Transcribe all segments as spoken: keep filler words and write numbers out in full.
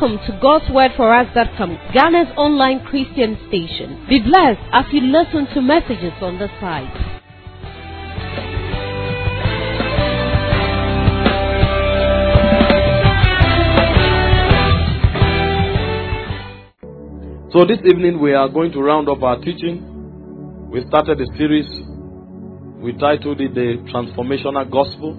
Welcome to God's Word For Us dot com, Ghana's online Christian station. Be blessed as you listen to messages on the site. So this evening we are going to round up our teaching. We started a series. We titled it The Transformational Gospel.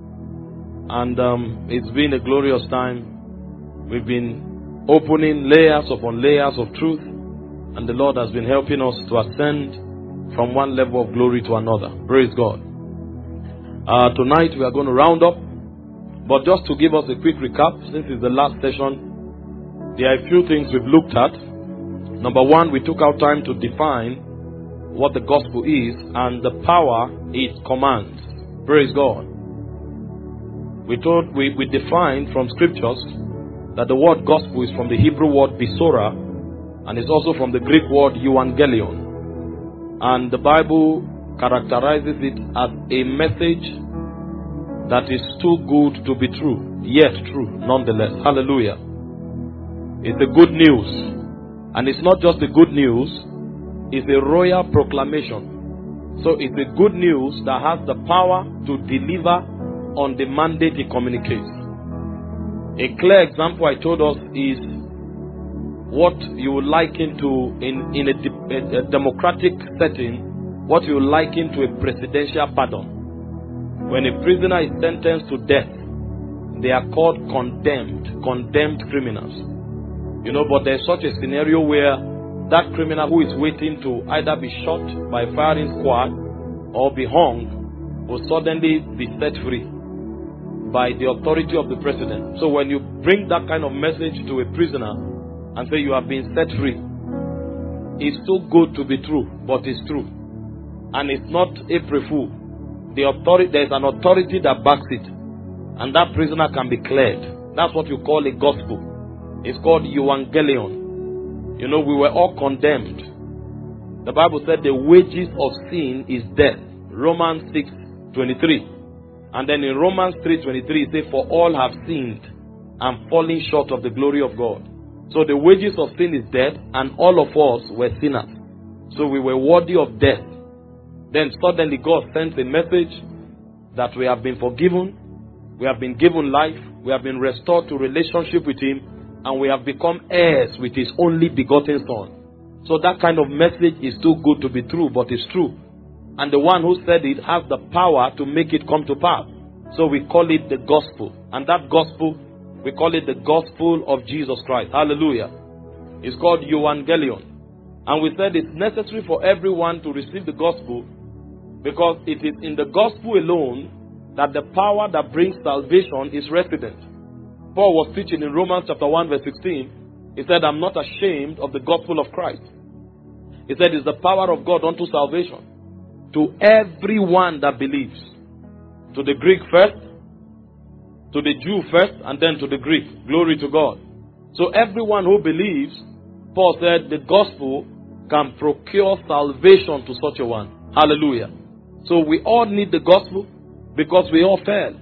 And um, it's been a glorious time. We've been opening layers upon layers of truth. And the Lord has been helping us to ascend from one level of glory to another. Praise God. Uh, tonight we are going to round up. But just to give us a quick recap, since it's the last session, there are a few things we've looked at. Number one, we took our time to define what the gospel is and the power it commands. Praise God. We told we, we defined from scriptures that the word gospel is from the Hebrew word bisora and it's also from the Greek word euangelion. And the Bible characterizes it as a message that is too good to be true, yet true nonetheless. Hallelujah. It's the good news. And it's not just the good news, it's a royal proclamation. So it's the good news that has the power to deliver on the mandate it communicates. A clear example I told us is what you would liken to, in, in a, de- a democratic setting, what you would liken to a presidential pardon. When a prisoner is sentenced to death, they are called condemned, condemned criminals. You know, but there's such a scenario where that criminal who is waiting to either be shot by firing squad or be hung will suddenly be set free by the authority of the president. So when you bring that kind of message to a prisoner and say you have been set free, it's too good to be true, but it's true. And it's not April Fool. The authority, there's an authority that backs it. And that prisoner can be cleared. That's what you call a gospel. It's called euangelion. You know, we were all condemned. The Bible said the wages of sin is death. Romans six twenty-three. And then in Romans three twenty-three, it says, for all have sinned and fallen short of the glory of God. So the wages of sin is death, and all of us were sinners. So we were worthy of death. Then suddenly God sent a message that we have been forgiven, we have been given life, we have been restored to relationship with Him, and we have become heirs with His only begotten Son. So that kind of message is too good to be true, but it's true. And the one who said it has the power to make it come to pass. So we call it the gospel. And that gospel, we call it the gospel of Jesus Christ. Hallelujah. It's called euangelion. And we said it's necessary for everyone to receive the gospel because it is in the gospel alone that the power that brings salvation is resident. Paul was teaching in Romans chapter one verse sixteen. He said, I'm not ashamed of the gospel of Christ. He said, it's the power of God unto salvation to everyone that believes. To the Greek first, to the Jew first, and then to the Greek. Glory to God. So everyone who believes, Paul said, the gospel can procure salvation to such a one. Hallelujah. So we all need the gospel because we all fell.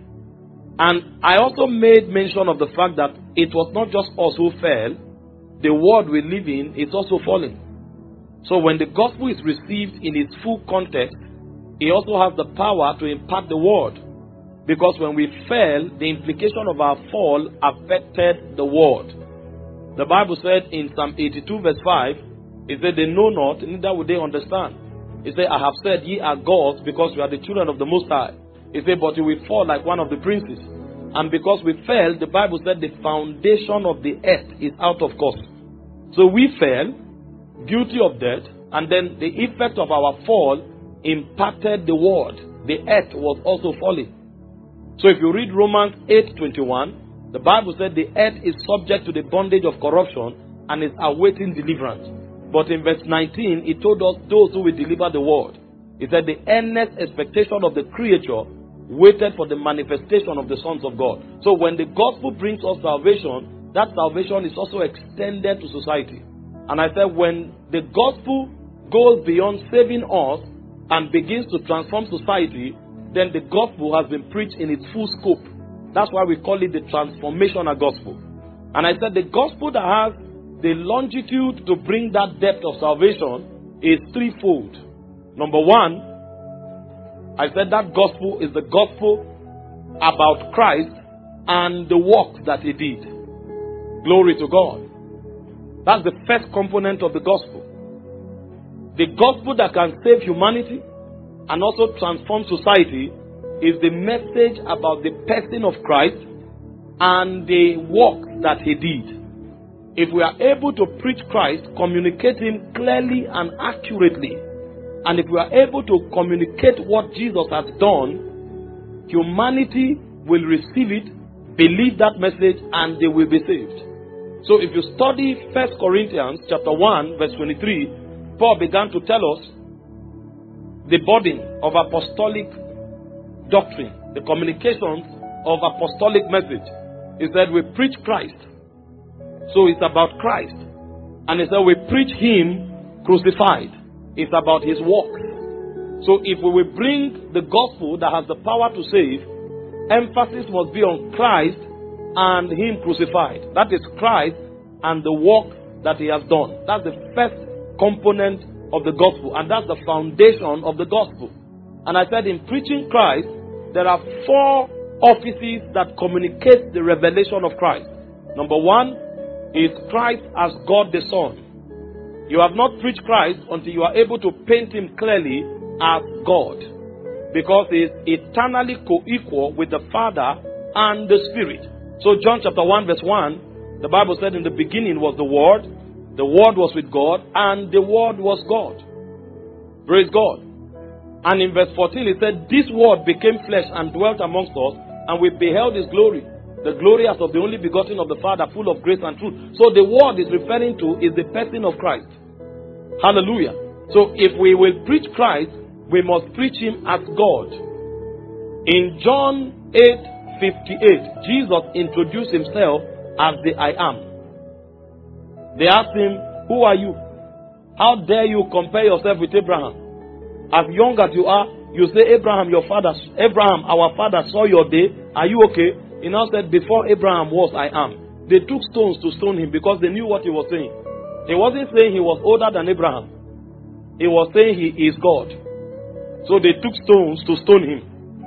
And I also made mention of the fact that it was not just us who fell. The world we live in is also falling. So when the gospel is received in its full context, it also has the power to impact the world. Because when we fell, the implication of our fall affected the world. The Bible said in Psalm eighty-two verse five, it said, they know not, neither would they understand. It said, I have said, ye are gods, because we are the children of the Most High. It said, but you will fall like one of the princes. And because we fell, the Bible said the foundation of the earth is out of course. So we fell, guilty of death, and then the effect of our fall impacted the world. The earth was also falling. So if you read Romans eight twenty-one, the Bible said the earth is subject to the bondage of corruption and is awaiting deliverance. But in verse nineteen, it told us those who will deliver the world. It said the earnest expectation of the creature waited for the manifestation of the sons of God. So when the gospel brings us salvation, that salvation is also extended to society. And I said when the gospel goes beyond saving us and begins to transform society, then the gospel has been preached in its full scope. That's why we call it the transformational gospel. And I said the gospel that has the longitude to bring that depth of salvation is threefold. Number one, I said that gospel is the gospel about Christ and the work that he did. Glory to God. That's the first component of the gospel. The gospel that can save humanity and also transform society is the message about the person of Christ and the work that he did. If we are able to preach Christ, communicate him clearly and accurately, and if we are able to communicate what Jesus has done, humanity will receive it, believe that message, and they will be saved. So if you study First Corinthians chapter one, verse twenty-three, Paul began to tell us the burden of apostolic doctrine, the communications of apostolic message. He said we preach Christ. So it's about Christ. And he said we preach him crucified. It's about his work. So if we will bring the gospel that has the power to save, emphasis must be on Christ and him crucified. That is Christ and the work that he has done. That's the first component of the gospel, and that's the foundation of the gospel. And I said in preaching Christ, there are four offices that communicate the revelation of Christ. Number one is Christ as God the Son. You have not preached Christ until you are able to paint him clearly as God, because he is eternally co-equal with the Father and the Spirit. So John chapter one verse one, the Bible said in the beginning was the Word, the Word was with God, and the Word was God. Praise God. And in verse fourteen it said, this Word became flesh and dwelt amongst us, and we beheld his glory, the glory as of the only begotten of the Father, full of grace and truth. So the Word is referring to is the person of Christ. Hallelujah. So if we will preach Christ, we must preach him as God. In John eight fifty-eight, Jesus introduced himself as the I am. They asked him, who are you? How dare you compare yourself with Abraham? As young as you are, you say, Abraham, your father, Abraham, our father saw your day. Are you okay? He now said, before Abraham was, I am. They took stones to stone him because they knew what he was saying. He wasn't saying he was older than Abraham. He was saying he is God. So they took stones to stone him.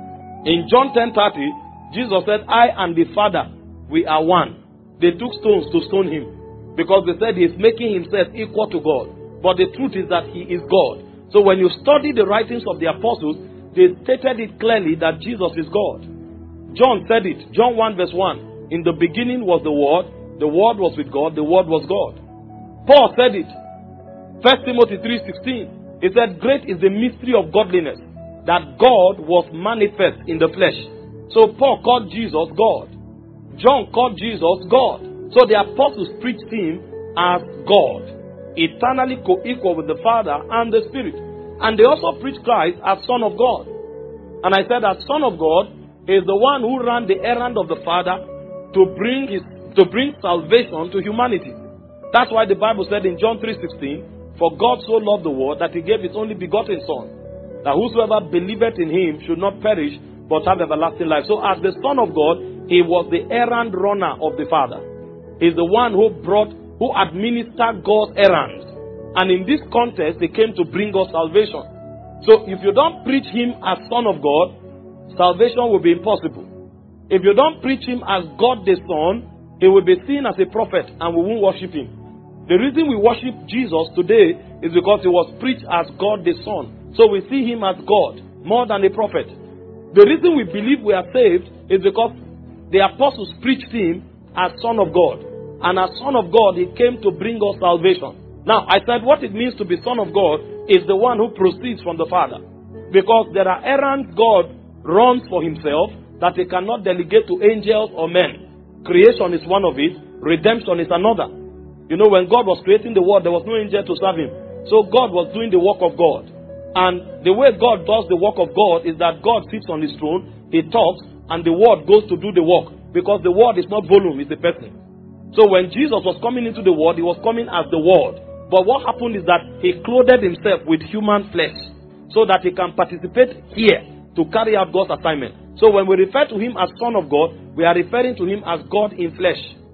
In John ten thirty, Jesus said, I and the Father, we are one. They took stones to stone him because they said he is making himself equal to God. But the truth is that he is God. So when you study the writings of the apostles, they stated it clearly that Jesus is God. John said it. John one verse one. In the beginning was the Word. The Word was with God. The Word was God. Paul said it. First Timothy three sixteen. He said, great is the mystery of godliness, that God was manifest in the flesh. So Paul called Jesus God. John called Jesus God. So the apostles preached him as God, eternally co-equal with the Father and the Spirit. And they also preached Christ as Son of God. And I said that Son of God is the one who ran the errand of the Father to bring his to bring salvation to humanity. That's why the Bible said in John three sixteen, for God so loved the world that he gave his only begotten Son, that whosoever believeth in him should not perish but have everlasting life. So as the Son of God, he was the errand runner of the Father. He's the one who brought, who administered God's errands. And in this context, he came to bring us salvation. So if you don't preach him as Son of God, salvation will be impossible. If you don't preach him as God the Son, he will be seen as a prophet and we won't worship him. The reason we worship Jesus today is because he was preached as God the Son. So we see him as God more than a prophet. The reason we believe we are saved is because the apostles preached him as Son of God. And as Son of God, he came to bring us salvation. Now, I said what it means to be Son of God is the one who proceeds from the Father. Because there are errands God runs for himself that he cannot delegate to angels or men. Creation is one of it. Redemption is another. You know, when God was creating the world, there was no angel to serve him. So God was doing the work of God. And the way God does the work of God is that God sits on his throne, he talks, and the word goes to do the work. Because the word is not volume, it's the person. So when Jesus was coming into the world, he was coming as the word. But what happened is that he clothed himself with human flesh so that he can participate here to carry out God's assignment. So when we refer to him as Son of God, we are referring to him as God in flesh.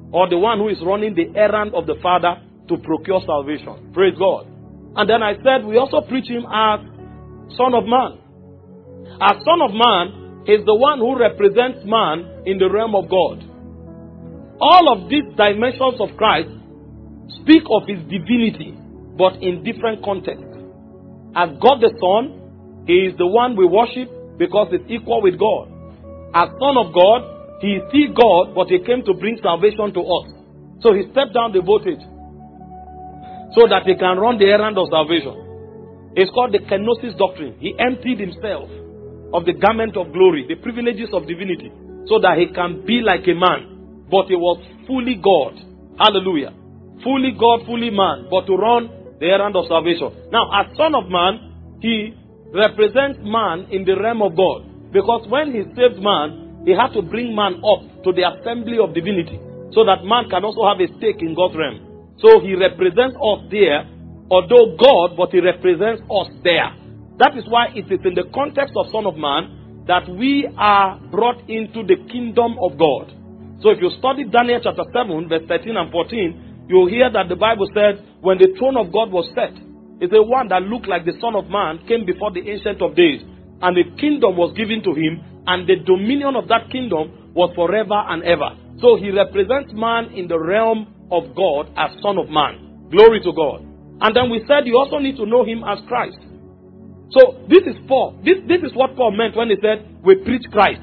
or the one who is running the errand of the Father to procure salvation. Praise God. And then I said we also preach him as Son of Man. As Son of Man is the one who represents man in the realm of God. All of these dimensions of Christ speak of his divinity, but in different contexts. As God the Son, he is the one we worship because he's equal with God. As Son of God, he is still God, but he came to bring salvation to us. So he stepped down the voltage so that he can run the errand of salvation. It's called the kenosis doctrine. He emptied himself of the garment of glory, the privileges of divinity, so that he can be like a man. But he was fully God. Hallelujah. Fully God, fully man, but to run the errand of salvation. Now, as Son of Man, he represents man in the realm of God. Because when he saved man, he had to bring man up to the assembly of divinity, so that man can also have a stake in God's realm. So he represents us there, although God, but he represents us there. That is why it is in the context of Son of Man that we are brought into the kingdom of God. So if you study Daniel chapter seven, verse thirteen and fourteen, you'll hear that the Bible said, when the throne of God was set, it's the one that looked like the Son of Man came before the Ancient of Days, and the kingdom was given to him, and the dominion of that kingdom was forever and ever. So he represents man in the realm of God as Son of Man. Glory to God. And then we said you also need to know him as Christ. So this is Paul. This, this is what Paul meant when he said we preach Christ.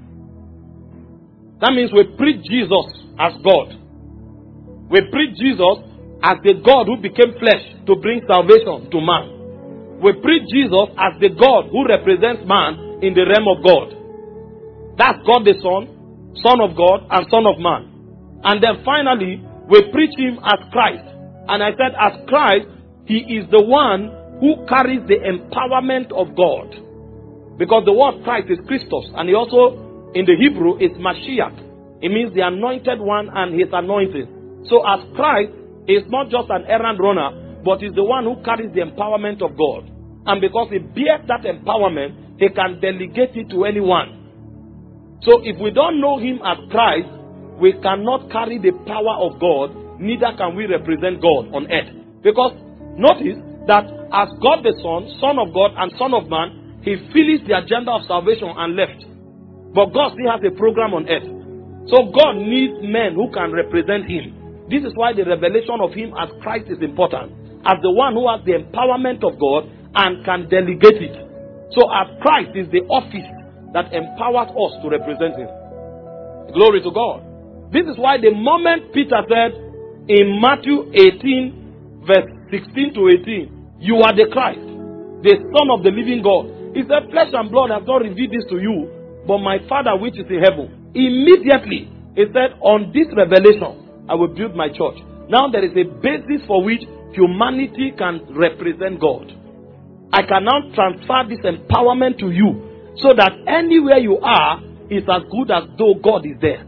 That means we preach Jesus as God. We preach Jesus as the God who became flesh to bring salvation to man. We preach Jesus as the God who represents man in the realm of God. That's God the Son, Son of God, and Son of Man. And then finally, we preach him as Christ. And I said as Christ, he is the one who carries the empowerment of God. Because the word Christ is Christos, and he also, in the Hebrew, is Mashiach. It means the anointed one and his anointing. So as Christ is not just an errand runner, but is the one who carries the empowerment of God. And because he bears that empowerment, he can delegate it to anyone. So if we don't know him as Christ, we cannot carry the power of God, neither can we represent God on earth. Because notice that as God the Son, Son of God, and Son of Man, he finished the agenda of salvation and left. But God still has a program on earth. So God needs men who can represent him. This is why the revelation of him as Christ is important. As the one who has the empowerment of God and can delegate it. So as Christ is the office that empowers us to represent him. Glory to God. This is why the moment Peter said in Matthew eighteen, verse sixteen to eighteen, you are the Christ, the Son of the living God. He said, flesh and blood have not revealed this to you, but my Father which is in heaven. Immediately, he said, on this revelation, I will build my church. Now there is a basis for which humanity can represent God. I can now transfer this empowerment to you, so that anywhere you are is as good as though God is there.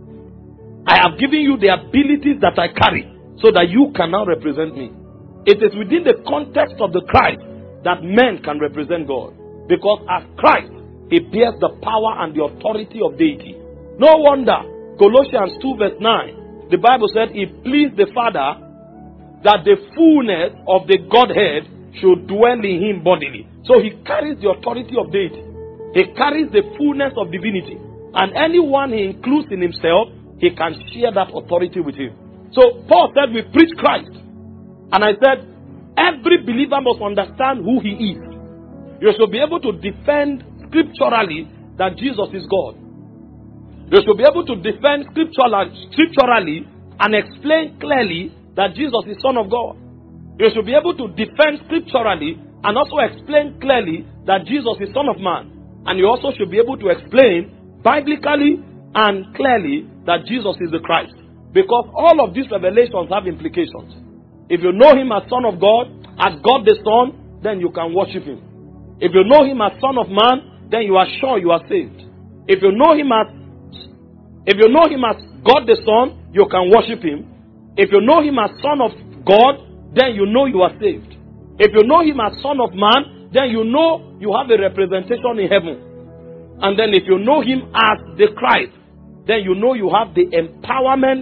I have given you the abilities that I carry, so that you can now represent me. It is within the context of the Christ that men can represent God. Because as Christ, he bears the power and the authority of deity. No wonder, Colossians two verse nine, the Bible said, it pleased the Father that the fullness of the Godhead should dwell in him bodily. So he carries the authority of deity. He carries the fullness of divinity. And anyone he includes in himself, he can share that authority with him. So Paul said, we preach Christ. And I said, every believer must understand who he is. You should be able to defend scripturally that Jesus is God. You should be able to defend scripturally and explain clearly that Jesus is Son of God. You should be able to defend scripturally and also explain clearly that Jesus is Son of Man. And you also should be able to explain biblically and clearly that Jesus is the Christ. Because all of these revelations have implications. If you know him as Son of God, as God the Son, then you can worship him. If you know him as Son of Man, then you are sure you are saved. If you know him as if you know him as God the Son, you can worship him. If you know him as Son of God, then you know you are saved. If you know him as Son of Man, then you know you have a representation in heaven. And then if you know him as the Christ, then you know you have the empowerment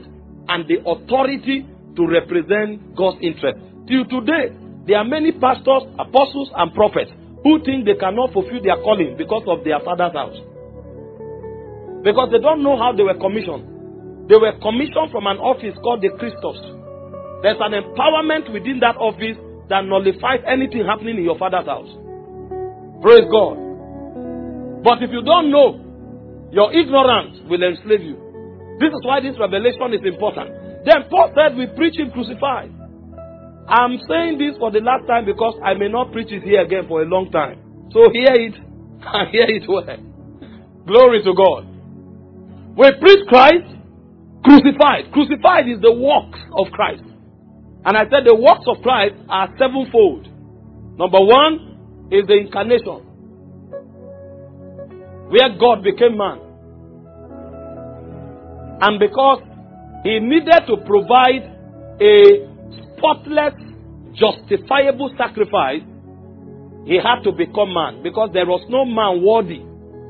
and the authority to represent God's interest. Till today, there are many pastors, apostles, and prophets who think they cannot fulfill their calling because of their father's house. Because they don't know how they were commissioned. They were commissioned from an office called the Christos. There's an empowerment within that office that nullifies anything happening in your father's house. Praise God. But if you don't know, your ignorance will enslave you. This is why this revelation is important. Then Paul said, we preach him crucified. I'm saying this for the last time because I may not preach it here again for a long time. So hear it and hear it well. Glory to God. We preach Christ crucified. Crucified is the works of Christ. And I said the works of Christ are sevenfold. Number one is the incarnation, where God became man. And because he needed to provide a spotless, justifiable sacrifice, he had to become man. Because there was no man worthy.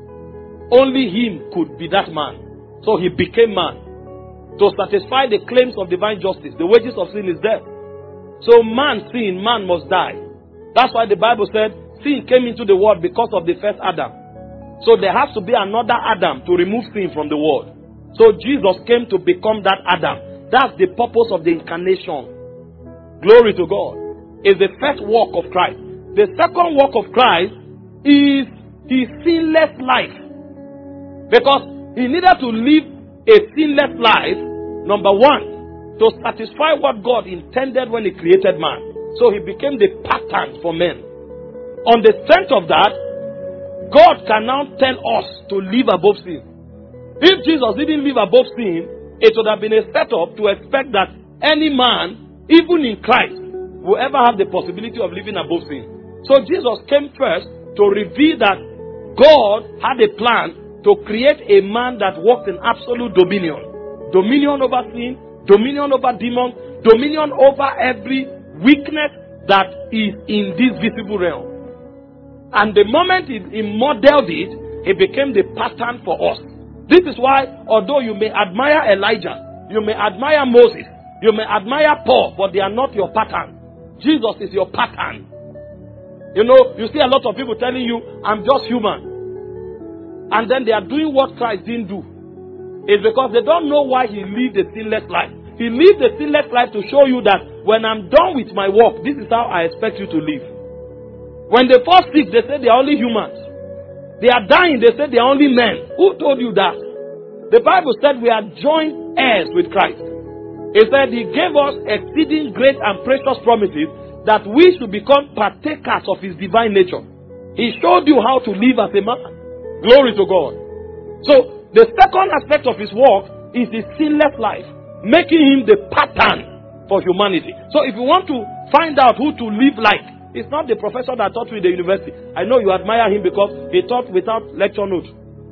Only him could be that man. So he became man to satisfy the claims of divine justice. The wages of sin is death. So man sinned, man must die. That's why the Bible said sin came into the world because of the first Adam. So there has to be another Adam to remove sin from the world. So Jesus came to become that Adam. That's the purpose of the incarnation. Glory to God. Is the first work of Christ. The second work of Christ is his sinless life. Because he needed to live a sinless life, number one, to satisfy what God intended when he created man. So he became the pattern for men. On the strength of that, God can now tell us to live above sin. If Jesus didn't live above sin, it would have been a setup to expect that any man, even in Christ, will ever have the possibility of living above sin. So Jesus came first to reveal that God had a plan to create a man that walked in absolute dominion. Dominion over sin, dominion over demons, dominion over every weakness that is in this visible realm. And the moment he, he modeled it, he became the pattern for us. This is why, although you may admire Elijah, you may admire Moses, you may admire Paul, but they are not your pattern. Jesus is your pattern. You know, you see a lot of people telling you, I'm just human. And then they are doing what Christ didn't do. It's because they don't know why he lived a sinless life. He lived a sinless life to show you that when I'm done with my work, this is how I expect you to live. When they fall sick, they say they are only humans. They are dying, they say they are only men. Who told you that? The Bible said we are joint heirs with Christ. It said he gave us exceeding great and precious promises that we should become partakers of his divine nature. He showed you how to live as a man. Glory to God. So, the second aspect of his work is his sinless life, making him the pattern for humanity. So, if you want to find out who to live like, it's not the professor that taught you in the university. I know you admire him because he taught without lecture notes.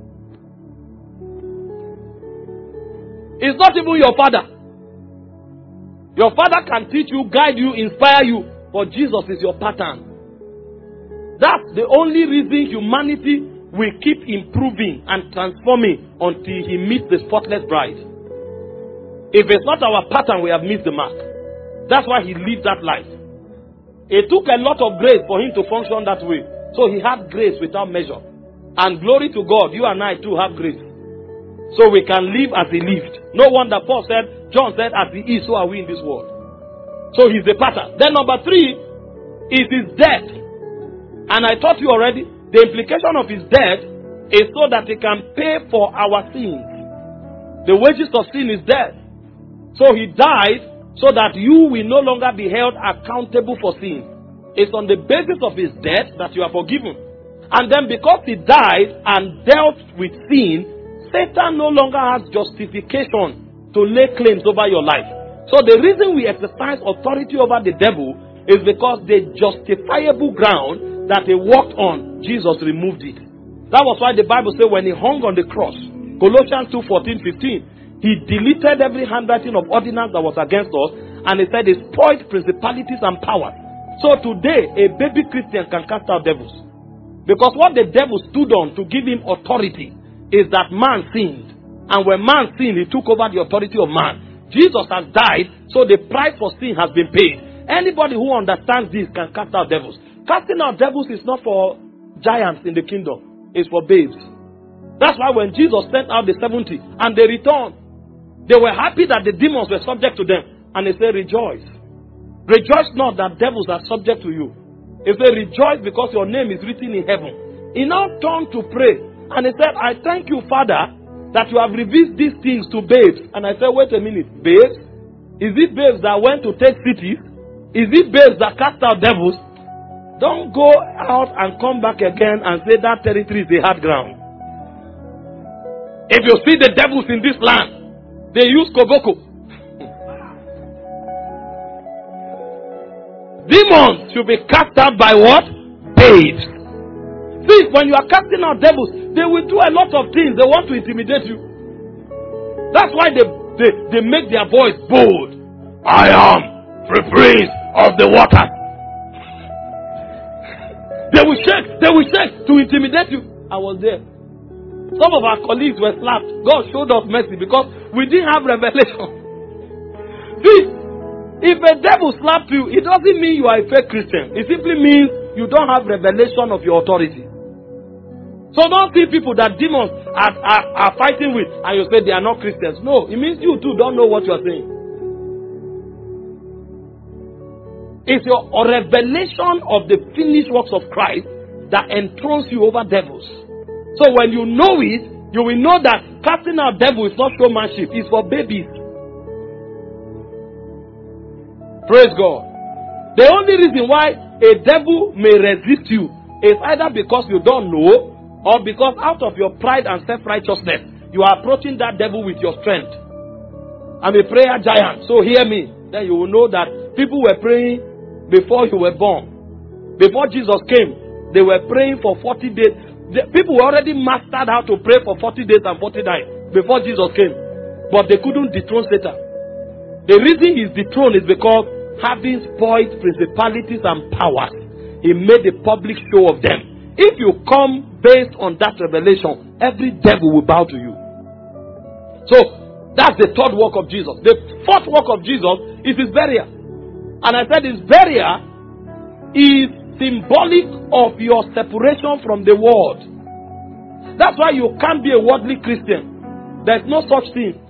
It's not even your father. Your father can teach you, guide you, inspire you, but Jesus is your pattern. That's the only reason humanity will keep improving and transforming until he meets the spotless bride. If it's not our pattern, we have missed the mark. That's why he lived that life. It took a lot of grace for him to function that way. So he had grace without measure. And glory to God, you and I too have grace. So we can live as he lived. No wonder Paul said, John said, as he is, so are we in this world. So he's the pattern. Then number three is his death. And I taught you already, the implication of his death is so that he can pay for our sins. The wages of sin is death. So he died so that you will no longer be held accountable for sin. It's on the basis of his death that you are forgiven. And then because he died and dealt with sin, Satan no longer has justification to lay claims over your life. So the reason we exercise authority over the devil is because the justifiable ground that he walked on, Jesus removed it. That was why the Bible says when he hung on the cross, Colossians two, fourteen, fifteen, he deleted every handwriting of ordinance that was against us, and he said he spoiled principalities and powers. So today, a baby Christian can cast out devils. Because what the devil stood on to give him authority is that man sinned. And when man sinned, he took over the authority of man. Jesus has died, so the price for sin has been paid. Anybody who understands this can cast out devils. Casting out devils is not for giants in the kingdom. It's for babes. That's why when Jesus sent out the seventy and they returned, they were happy that the demons were subject to them. And they said, rejoice. Rejoice not that devils are subject to you. He said, rejoice because your name is written in heaven. He now turned to pray. And he said, I thank you, Father, that you have revealed these things to babes. And I said, wait a minute, babes? Is it babes that went to take cities? Is it babes that cast out devils? Don't go out and come back again and say that territory is a hard ground. If you see the devils in this land, they use koboko. Demons should be cast out by what? Babes. See, when you are casting out devils, they will do a lot of things. They want to intimidate you. That's why they, they, they make their voice bold. I am the prince of the water. They will shake, they will shake to intimidate you. I was there. Some of our colleagues were slapped. God showed us mercy because we didn't have revelation. See, if a devil slapped you, it doesn't mean you are a fake Christian. It simply means you don't have revelation of your authority. So don't see people that demons are, are, are fighting with and you say they are not Christians. No, it means you too don't know what you are saying. It's your revelation of the finished works of Christ that enthrones you over devils. So when you know it, you will know that casting out devil is not showmanship. It's for babies. Praise God. The only reason why a devil may resist you is either because you don't know or because out of your pride and self-righteousness, you are approaching that devil with your strength. I'm a prayer giant, so hear me. Then you will know that people were praying before you were born. Before Jesus came, they were praying for forty days. The people were already mastered how to pray for forty days and forty nights before Jesus came. But they couldn't dethrone Satan. The reason he's dethroned is because having spoiled principalities and powers, he made a public show of them. If you come based on that revelation, every devil will bow to you. So, that's the third work of Jesus. The fourth work of Jesus is his burial. And I said his burial is symbolic of your separation from the world. That's why you can't be a worldly Christian. There's no such thing.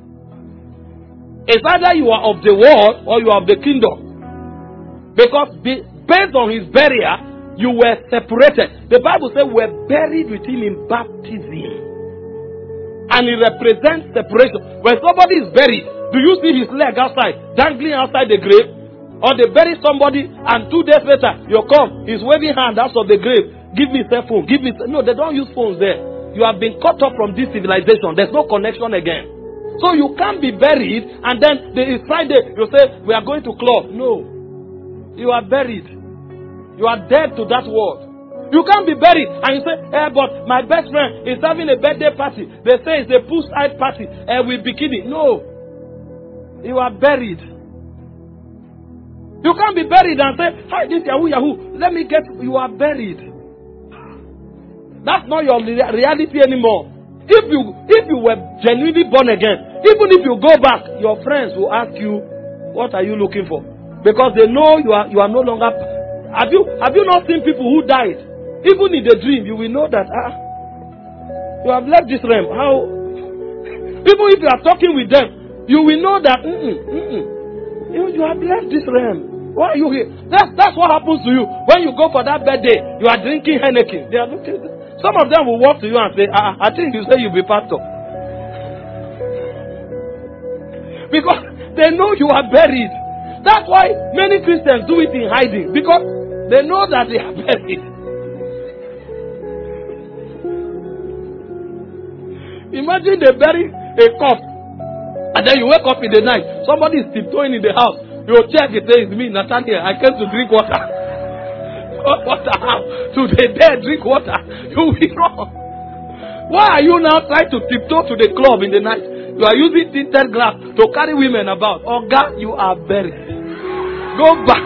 It's either you are of the world or you are of the kingdom. Because based on his burial, you were separated. The Bible says we were buried with him in baptism. And it represents separation. When somebody is buried, do you see his leg outside, dangling outside the grave? Or they bury somebody and two days later, you come, he's waving hand out of the grave. Give me cell phone, give me... No, they don't use phones there. You have been cut off from this civilization. There's no connection again. So you can't be buried and then it's Friday, you say, we are going to club. No. You are buried. You are dead to that world. You can't be buried and you say, eh, but my best friend is having a birthday party. They say it's a poolside party and with bikini. No. You are buried. You can't be buried and say, hi, this Yahoo Yahoo. Let me get, you are buried. That's not your reality anymore. If you if you were genuinely born again, even if you go back, your friends will ask you, what are you looking for? Because they know you are you are no longer. Have you have you not seen people who died? Even in the dream, you will know that ah, you have left this realm. How? Even if you are talking with them, you will know that mm-mm, mm-mm, you, you have left this realm. Why are you here? That's, that's what happens to you. When you go for that birthday, you are drinking Heineken. They are looking. Some of them will walk to you and say, ah, I think you say you'll be pastor. Because they know you are buried. That's why many Christians do it in hiding. Because they know that they are buried. Imagine they bury a corpse. And then you wake up in the night. Somebody is tiptoeing in the house. You check it, says, me, Nathaniel, I came to drink water. Water how? To the dead, drink water. You will be wrong. Why are you now trying to tiptoe to the club in the night? You are using tinted glass to carry women about. Oh God, you are buried. Go back.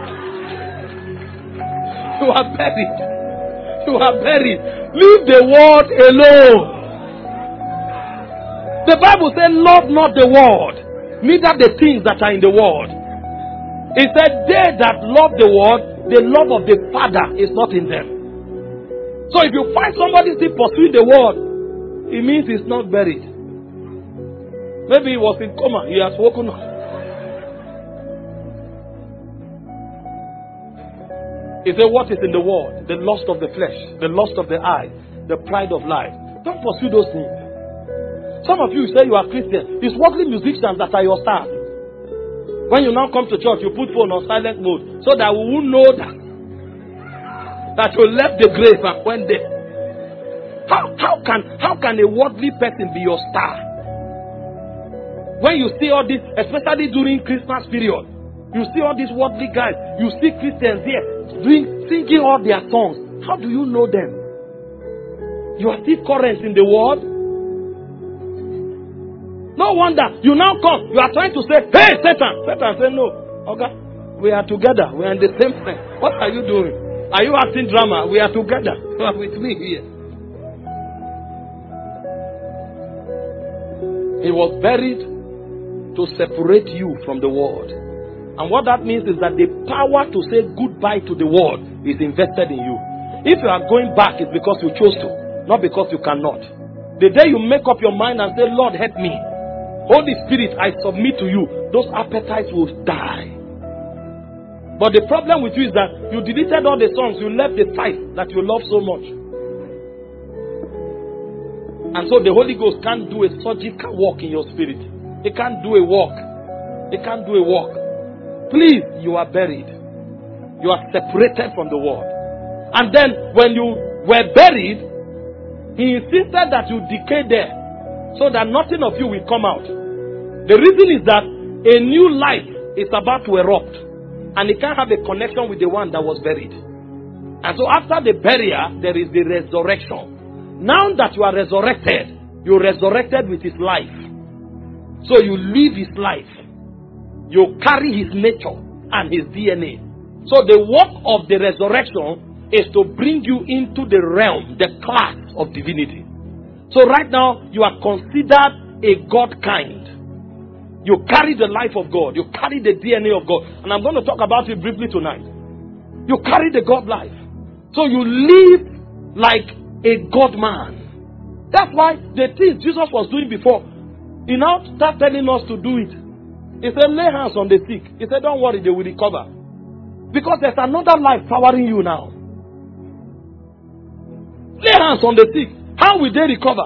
You are buried. You are buried. Leave the world alone. The Bible says, love not the world. neither the things that are in the world. He said, they that love the world, the love of the Father is not in them. So if you find somebody still pursuing the world, it means he's not buried. Maybe he was in coma, he has woken up. He said, what is in the world? The lust of the flesh, the lust of the eye, the pride of life. Don't pursue those things. Some of you say you are Christian. It's worldly musicians that are your stars. When you now come to church, you put phone on silent mode so that we will know that, that you left the grave and went there. How, how, can, how can a worldly person be your star? When you see all this, especially during Christmas period, you see all these worldly guys, you see Christians here doing, singing all their songs. How do you know them? You are still current in the world. No wonder you now come. You are trying to say, hey, Satan. Satan say, no. Okay. We are together. We are in the same thing. What are you doing? Are you acting drama? We are together. You are with me here. He was buried to separate you from the world. And what that means is that the power to say goodbye to the world is invested in you. If you are going back, it's because you chose to, not because you cannot. The day you make up your mind and say, Lord, help me, Holy Spirit, I submit to you, those appetites will die. But the problem with you is that you deleted all the songs, you left the sight that you love so much. And so the Holy Ghost can't do a surgical work in your spirit. It can't do a walk. It can't do a walk. Please, you are buried. You are separated from the world. And then when you were buried, he insisted that you decay there so that nothing of you will come out. The reason is that a new life is about to erupt and it can't have a connection with the one that was buried. And so after the burial, there is the resurrection. Now that you are resurrected, you resurrected with his life. So you live his life. You carry his nature and his D N A. So the work of the resurrection is to bring you into the realm, the class of divinity. So right now, you are considered a God kind. You carry the life of God. You carry the D N A of God. And I'm going to talk about it briefly tonight. You carry the God life. So you live like a God man. That's why the things Jesus was doing before, he now started telling us to do it. He said, lay hands on the sick. He said, don't worry, they will recover. Because there's another life powering you now. Lay hands on the sick. How will they recover?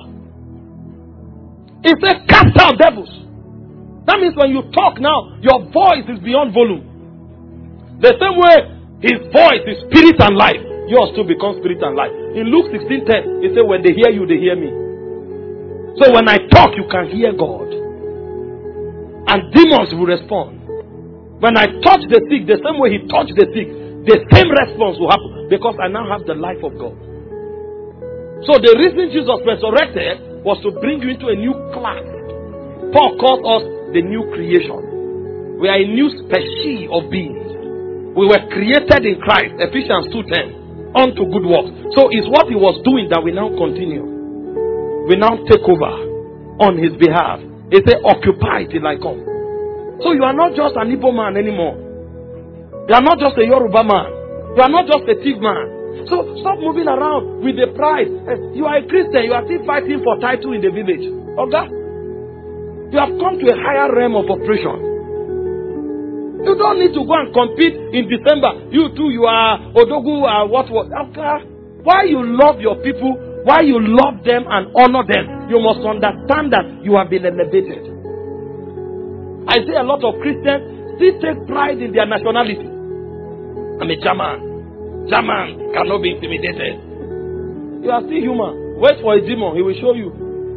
He said, cast out devils. That means when you talk now, your voice is beyond volume. The same way his voice is spirit and life, yours too becomes spirit and life. In Luke sixteen ten, he said, when they hear you, they hear me. So when I talk, you can hear God. And demons will respond. When I touch the sick, the same way he touched the sick, the same response will happen. Because I now have the life of God. So the reason Jesus resurrected was to bring you into a new class. Paul calls us the new creation. We are a new species of beings. We were created in Christ, Ephesians two ten, unto good works. So it's what he was doing that we now continue. We now take over on his behalf. He said, occupy till I come. So you are not just an Igbo man anymore. You are not just a Yoruba man. You are not just a thief man. So stop moving around with the pride. You are a Christian. You are still fighting for title in the village. Okay? You have come to a higher realm of operation. You don't need to go and compete in December. You too, you are Odogu, uh, what what. Okay? Why you love your people, why you love them and honor them, you must understand that you have been elevated. I see a lot of Christians still take pride in their nationality. I'm a German. German cannot be intimidated. You are still human. Wait for a demon, he will show you.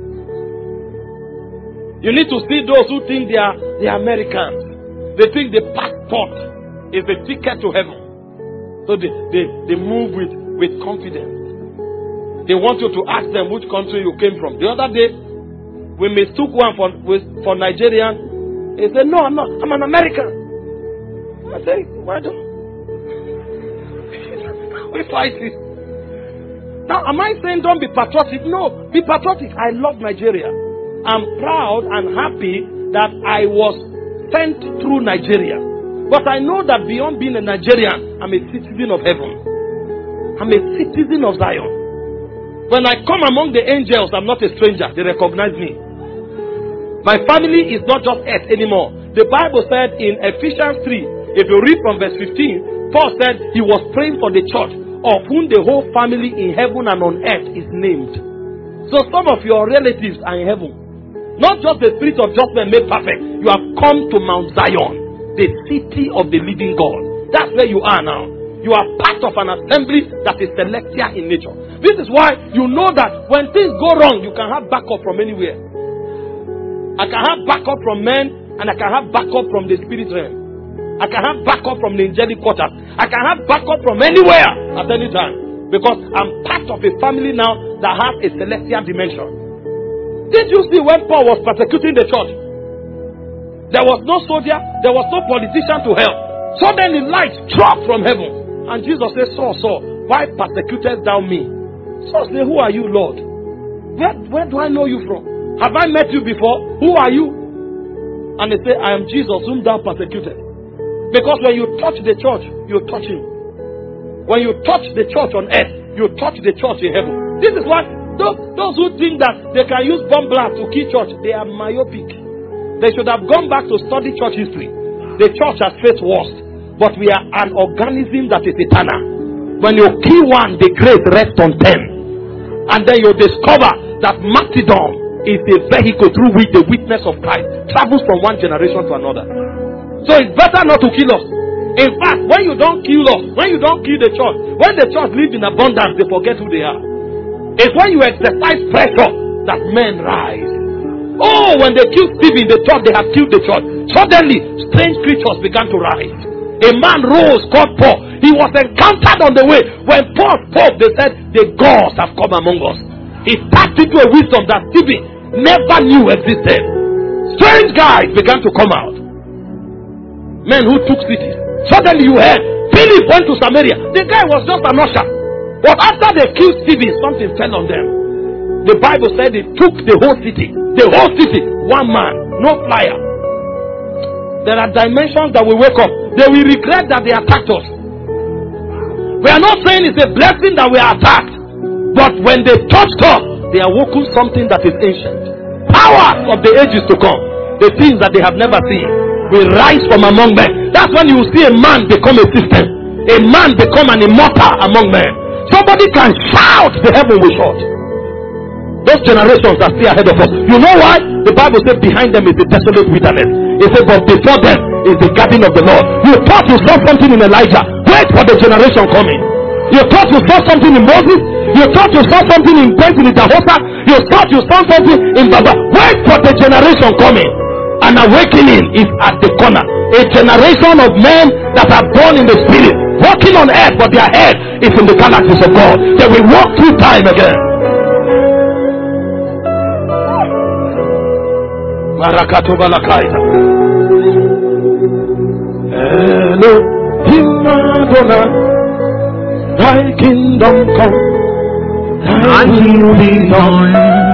You need to see those who think they are, they are Americans. They think the passport is the ticket to heaven. So they, they, they move with, with confidence. They want you to ask them which country you came from. The other day, we mistook one for, for Nigerian. He said, no, I'm not. I'm an American. I say, why don't we fight it? Now, am I saying don't be patriotic? No, be patriotic. I love Nigeria. I'm proud and happy that I was sent through Nigeria. But I know that beyond being a Nigerian, I'm a citizen of heaven. I'm a citizen of Zion. When I come among the angels, I'm not a stranger. They recognize me. My family is not just earth anymore. The Bible said in Ephesians three, if you read from verse fifteen, Paul said he was praying for the church, of whom the whole family in heaven and on earth is named. So some of your relatives are in heaven. Not just the spirit of judgment made perfect. You have come to Mount Zion, the city of the living God. That's where you are now. You are part of an assembly that is celestial in nature. This is why you know that when things go wrong, you can have backup from anywhere. I can have backup from men, and I can have backup from the spirit realm. I can have backup from the angelic quarters. I can have backup from anywhere at any time. Because I'm part of a family now that has a celestial dimension. Did you see when Paul was persecuting the church? There was no soldier, there was no politician to help. Suddenly light struck from heaven. And Jesus said, Saul, Saul, why persecutest thou me? Saul said, who are you, Lord? Where, where do I know you from? Have I met you before? Who are you? And they say, I am Jesus whom thou persecuted. Because when you touch the church, you touch him. When you touch the church on earth, you touch the church in heaven. This is why those, those who think that they can use bomb blast to kill church, they are myopic. They should have gone back to study church history. The church has faced worst. But we are an organism that is eternal. When you kill one, the grace rests on ten. And then you discover that martyrdom is a vehicle through which the witness of Christ travels from one generation to another. So it's better not to kill us. In fact, when you don't kill us, when you don't kill the church, when the church lives in abundance, they forget who they are. It's when you exercise pressure that men rise. Oh, when they killed Stephen, they thought they had killed the church. Suddenly, strange creatures began to rise. A man rose called Paul. He was encountered on the way. When Paul spoke, they said, the gods have come among us. He tapped into a wisdom that Stephen never knew existed. Strange guys began to come out. Men who took cities. Suddenly you heard, Philip went to Samaria. The guy was just an usher. But after they killed Stephen, something fell on them. The Bible said they took the whole city. The whole city. One man. No flyer. There are dimensions that will wake up. They will regret that they attacked us. We are not saying it's a blessing that we are attacked. But when they touched us, they are woken something that is ancient. Powers of the ages to come. The things that they have never seen will rise from among men. That's when you see a man become a system. A man become an immortal among men. Somebody can shout, the heaven will shut. Those generations are still ahead of us. You know why? The Bible says behind them is the desolate wilderness. It says, but before them is the garden of the Lord. You thought you saw something in Elijah. Wait for the generation coming. You thought you saw something in Moses. You thought you saw something in Benton in Tahosa. You thought you saw something in Baba. Wait for the generation coming. An awakening is at the corner. A generation of men that are born in the spirit, walking on earth, but their head is in the galaxies of God. They will walk through time again. Marakato balakaita. Elohim Adonai, thy kingdom come, thy will be done.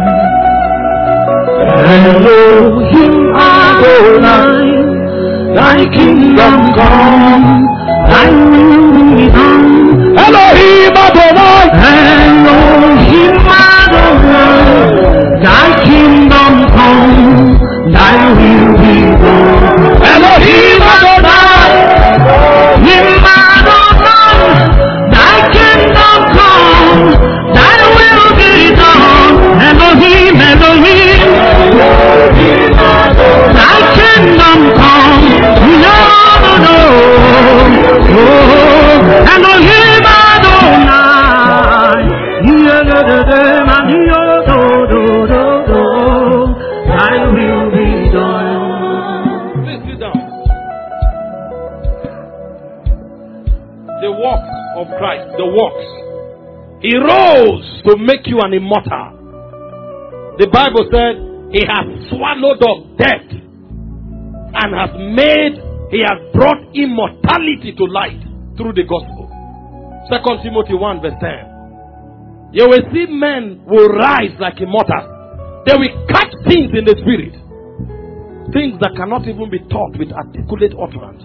Elohim Adonai, thy kingdom come, thy will be done. Elohim Adonai, Elohim Adonai, thy kingdom come, thy will be done. Elohim Adonai, Elohim Adonai, thy kingdom come, thy will be done. Elohim, Elohim, Elohim Adonai, thy kingdom come. No, no, no. Oh, Elohim Adonai, Elohim Adonai, thy will be done. Please sit down. The works of Christ, the works. He rose to make you an immortal. The Bible said he has swallowed up death and has made, he has brought immortality to light through the gospel. Second Timothy one verse ten. You will see men will rise like immortals. They will catch things in the spirit. Things that cannot even be taught with articulate utterance.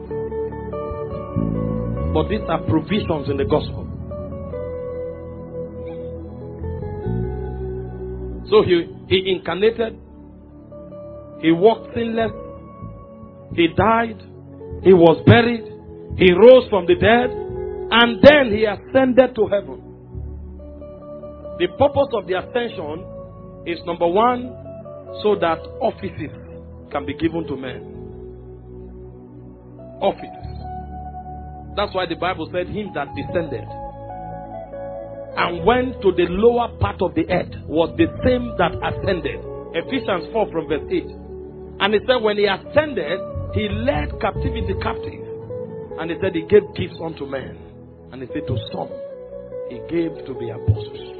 But these are provisions in the gospel. So he, he incarnated. He walked sinless. He died. He was buried. He rose from the dead. And then he ascended to heaven. The purpose of the ascension is, number one, so that offices can be given to men. Offices. That's why the Bible said, him that descended and went to the lower part of the earth was the same that ascended. Ephesians four from verse eight. And he said when he ascended, he led captivity captive. And he said he gave gifts unto men. And he said to some, he gave to the apostles.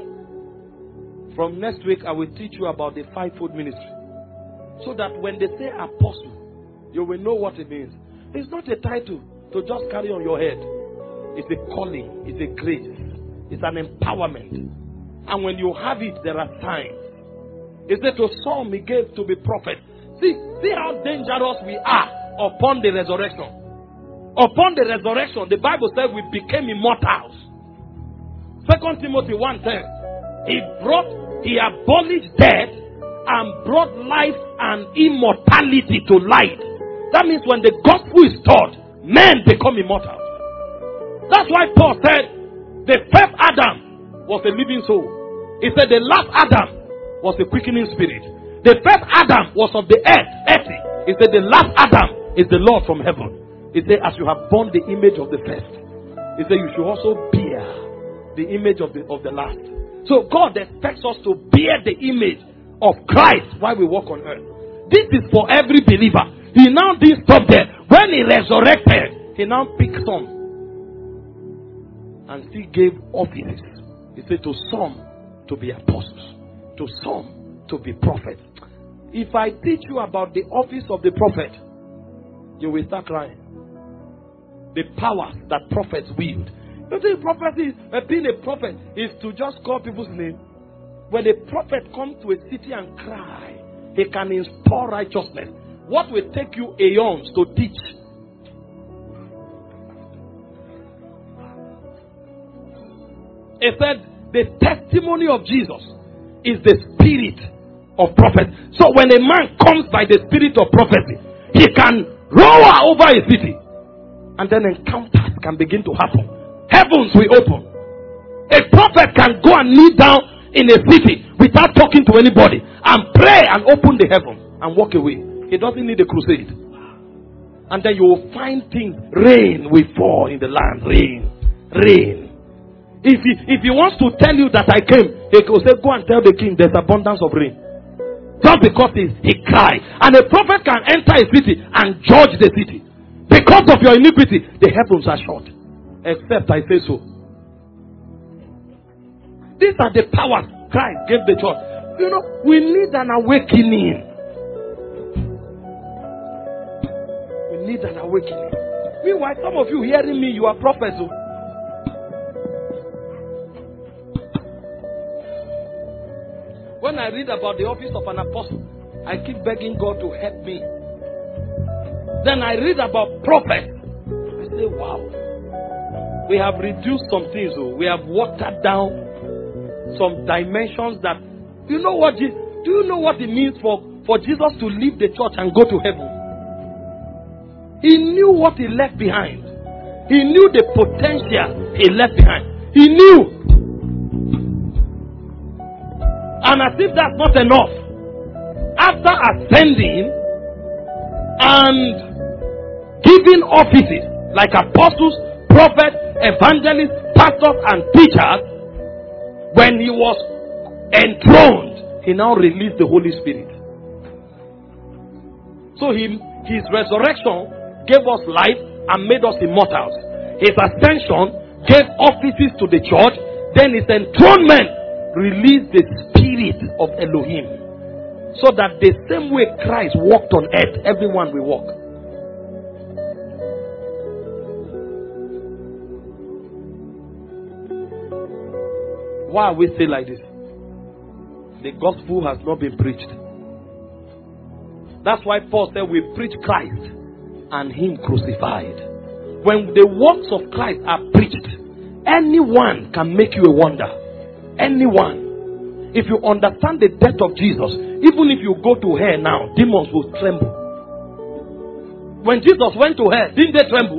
From next week, I will teach you about the fivefold ministry. So that when they say apostle, you will know what it means. It's not a title to just carry on your head. It's a calling. It's a grace. It's an empowerment. And when you have it, there are signs. It said to some he gave to be prophets. See, see how dangerous we are upon the resurrection. Upon the resurrection, the Bible said we became immortals. Second Timothy one ten. He brought, he abolished death and brought life and immortality to light. That means when the gospel is taught, men become immortal. That's why Paul said the first Adam was a living soul. He said the last Adam was a quickening spirit. The first Adam was of the earth, earthy. He said the last Adam is the Lord from heaven. He said as you have borne the image of the first, he said you should also bear the image of the of the last. So God expects us to bear the image of Christ while we walk on earth. This is for every believer. He now didn't stop there. When he resurrected, he now picked some and still gave offices. He said to some to be apostles, to some to be prophets. If I teach you about the office of the prophet, you will start crying. The powers that prophets wield. You think prophecy, uh, being a prophet is to just call people's name. When a prophet comes to a city and cry, he can install righteousness. What will take you aeons to teach? He said the testimony of Jesus is the spirit of prophecy. So when a man comes by the spirit of prophecy, he can roar over a city. And then encounters can begin to happen. Heavens will open. A prophet can go and kneel down in a city without talking to anybody and pray and open the heaven and walk away. He doesn't need a crusade. And then you will find things. Rain will fall in the land. Rain. Rain. If he, if he wants to tell you that I came, he will say, go and tell the king there's abundance of rain. Just because he, he cried. And a prophet can enter a city and judge the city. Because of your iniquity, the heavens are shut. Except I say so. These are the powers Christ gave the church. You know, we need an awakening. We need an awakening. Meanwhile, some of you hearing me, you are prophets. When I read about the office of an apostle, I keep begging God to help me. Then I read about prophets. I say, wow. We have reduced some things. We have watered down some dimensions that, you know what, do you know what it means for, for Jesus to leave the church and go to heaven? He knew what he left behind. He knew the potential he left behind. He knew. And as if that's not enough, after ascending and giving offices like apostles, prophets, evangelists, pastors, and teachers, when he was enthroned, he now released the Holy Spirit. So he, his resurrection gave us life and made us immortals. His ascension gave offices to the church. Then his enthronement released the spirit of Elohim. So that the same way Christ walked on earth, everyone will walk. Why are we still like this? The gospel has not been preached. That's why Paul said we preach Christ and Him crucified. When the works of Christ are preached, anyone can make you a wonder. Anyone. If you understand the death of Jesus, even if you go to hell now, demons will tremble. When Jesus went to hell, didn't they tremble?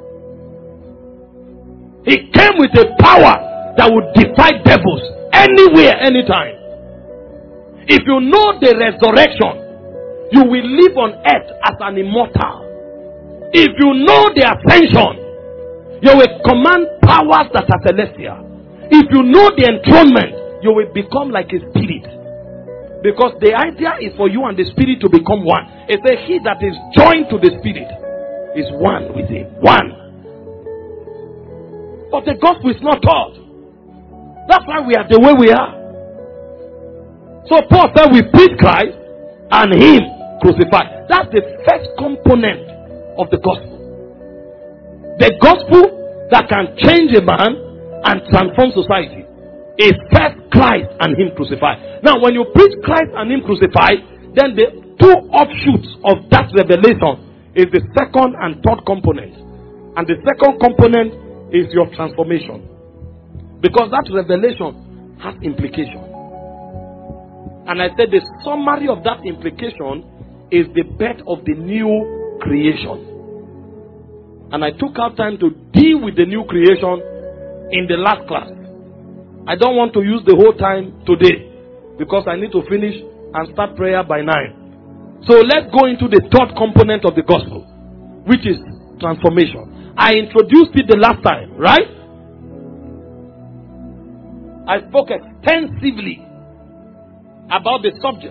He came with a power that would defy devils anywhere, anytime. If you know the resurrection, you will live on earth as an immortal. If you know the ascension, you will command powers that are celestial. If you know the enthronement, you will become like a spirit. Because the idea is for you and the spirit to become one. It says he that is joined to the spirit is one with him. One. But the gospel is not taught. That's why we are the way we are. So Paul said we preach Christ and Him crucified. That's the first component of the gospel. The gospel that can change a man and transform society is first Christ and Him crucified. Now when you preach Christ and Him crucified, then the two offshoots of that revelation is the second and third component. And the second component is your transformation. Because that revelation has implication. And I said the summary of that implication is the birth of the new creation. And I took out time to deal with the new creation in the last class. I don't want to use the whole time today because I need to finish and start prayer by nine. So let's go into the third component of the gospel, which is transformation. I introduced it the last time, right? I spoke extensively about the subject.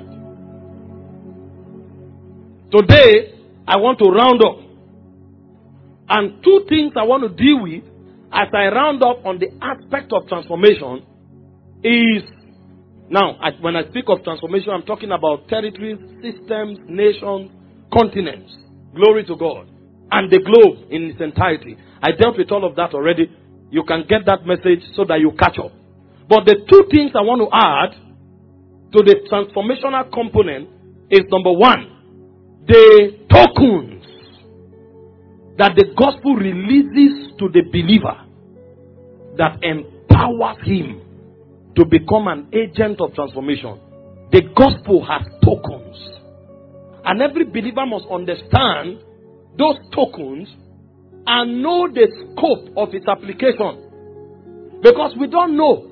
Today, I want to round up. And two things I want to deal with as I round up on the aspect of transformation is, now, I, when I speak of transformation, I'm talking about territories, systems, nations, continents. Glory to God. And the globe in its entirety. I dealt with all of that already. You can get that message so that you catch up. But the two things I want to add to the transformational component is, number one, the tokens that the gospel releases to the believer that empowers him to become an agent of transformation. The gospel has tokens. And every believer must understand those tokens and know the scope of its application. Because we don't know.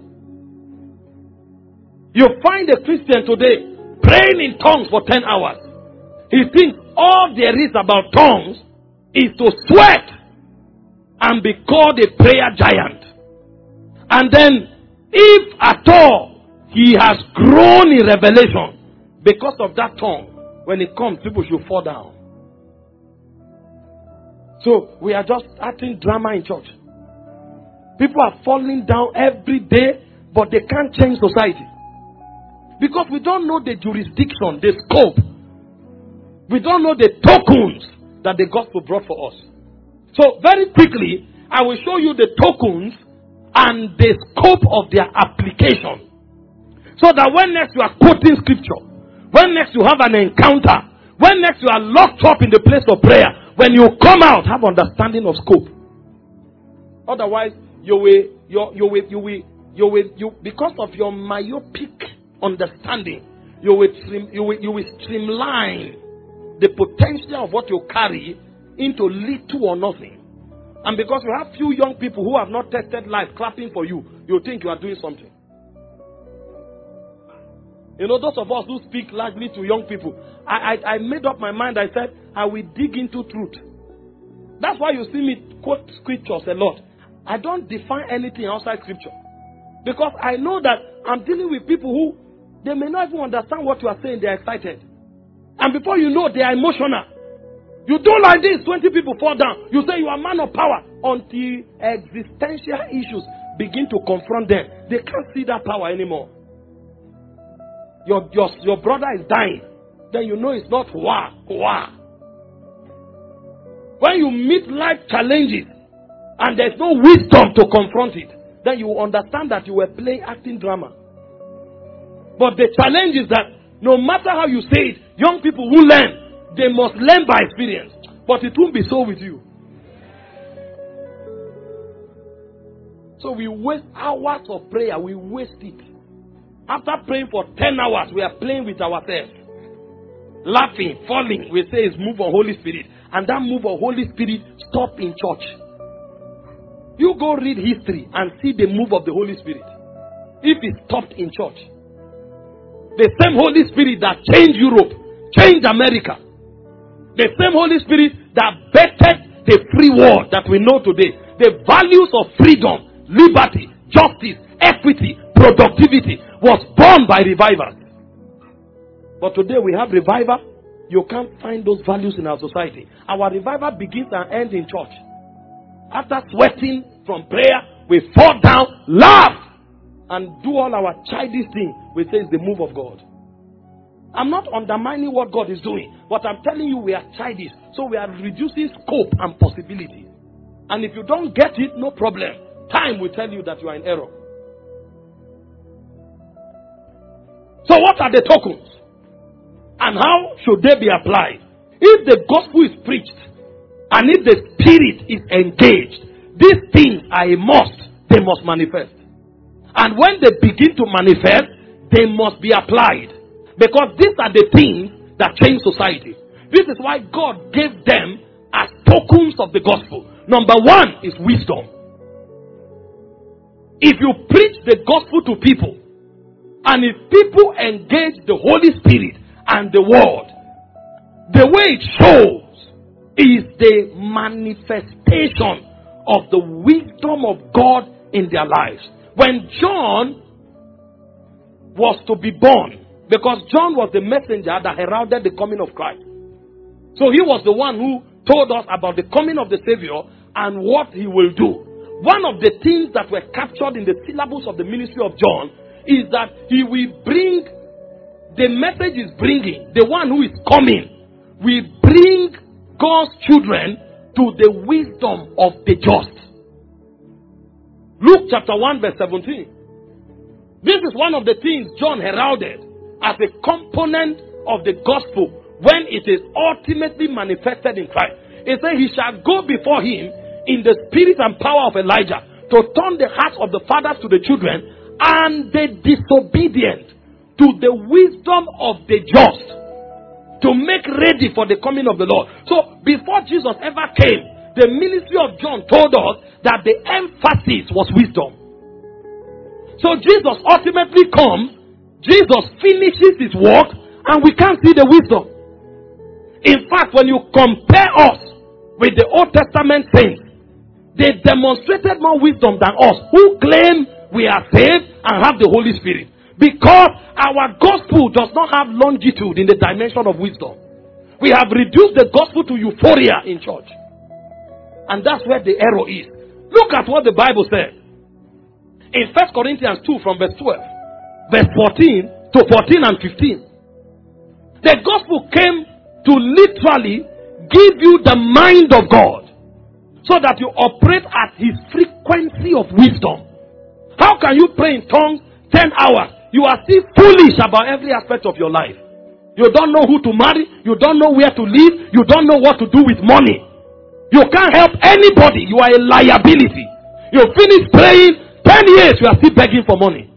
You find a Christian today praying in tongues for ten hours. He thinks all there is about tongues is to sweat and be called a prayer giant. And then, if at all he has grown in revelation because of that tongue, when it comes, people should fall down. So, we are just acting drama in church. People are falling down every day, but they can't change society. Because we don't know the jurisdiction, the scope. We don't know the tokens that the gospel brought for us. So, very quickly, I will show you the tokens and the scope of their application. So that when next you are quoting scripture, when next you have an encounter, when next you are locked up in the place of prayer, when you come out, have understanding of scope. Otherwise, you will, you, you will, you will, you will, you, because of your myopic understanding, you will, stream, you will, you will streamline the potential of what you carry into little or nothing. And because you have few young people who have not tested life clapping for you, you think you are doing something. You know, those of us who speak largely to young people, I, I, I made up my mind. I said, I will dig into truth. That's why you see me quote scriptures a lot. I don't define anything outside scripture. Because I know that I'm dealing with people who, they may not even understand what you are saying. They are excited. And before you know, they are emotional. You do like this, twenty people fall down. You say you are a man of power until existential issues begin to confront them. They can't see that power anymore. Your, your, your brother is dying. Then you know it's not wah, wah. When you meet life challenges and there's no wisdom to confront it, then you understand that you were playing acting drama. But the challenge is that no matter how you say it, young people will learn They must learn by experience. But it won't be so with you. So we waste hours of prayer. We waste it. After praying for ten hours, we are playing with ourselves. Laughing, falling. We say it's move of Holy Spirit. And that move of Holy Spirit stop in church. You go read history and see the move of the Holy Spirit. If it stopped in church. The same Holy Spirit that changed Europe, changed America. The same Holy Spirit that bettered the free world that we know today. The values of freedom, liberty, justice, equity, productivity was born by revivers. But today we have revival. You can't find those values in our society. Our revival begins and ends in church. After sweating from prayer, we fall down, laugh, and do all our childish things. We say it's the move of God. I'm not undermining what God is doing, but I'm telling you we are childish. So we are reducing scope and possibility. And if you don't get it, no problem. Time will tell you that you are in error. So what are the tokens? And how should they be applied? If the gospel is preached, and if the spirit is engaged, these things are a must. They must manifest. And when they begin to manifest, they must be applied. Because these are the things that change society. This is why God gave them as tokens of the gospel. Number one is wisdom. If you preach the gospel to people, and if people engage the Holy Spirit and the word, the way it shows is the manifestation of the wisdom of God in their lives. When John was to be born, because John was the messenger that heralded the coming of Christ. So he was the one who told us about the coming of the Savior and what he will do. One of the things that were captured in the syllabus of the ministry of John is that he will bring, the message is bringing, the one who is coming will bring God's children to the wisdom of the just. Luke chapter one verse seventeen. This is one of the things John heralded as a component of the gospel when it is ultimately manifested in Christ. He said he shall go before him in the spirit and power of Elijah to turn the hearts of the fathers to the children and the disobedient to the wisdom of the just, to make ready for the coming of the Lord. So before Jesus ever came, the ministry of John told us that the emphasis was wisdom. So Jesus ultimately comes, Jesus finishes his work, and we can't see the wisdom. In fact, when you compare us with the Old Testament saints, they demonstrated more wisdom than us, who claim we are saved and have the Holy Spirit. Because our gospel does not have longitude in the dimension of wisdom. We have reduced the gospel to euphoria in church. And that's where the error is. Look at what the Bible said. In First Corinthians two from verse twelve. Verse fourteen to fourteen and fifteen. The gospel came to literally give you the mind of God, so that you operate at his frequency of wisdom. How can you pray in tongues ten hours? You are still foolish about every aspect of your life. You don't know who to marry. You don't know where to live. You don't know what to do with money. You can't help anybody. You are a liability. You finish praying ten years, you are still begging for money.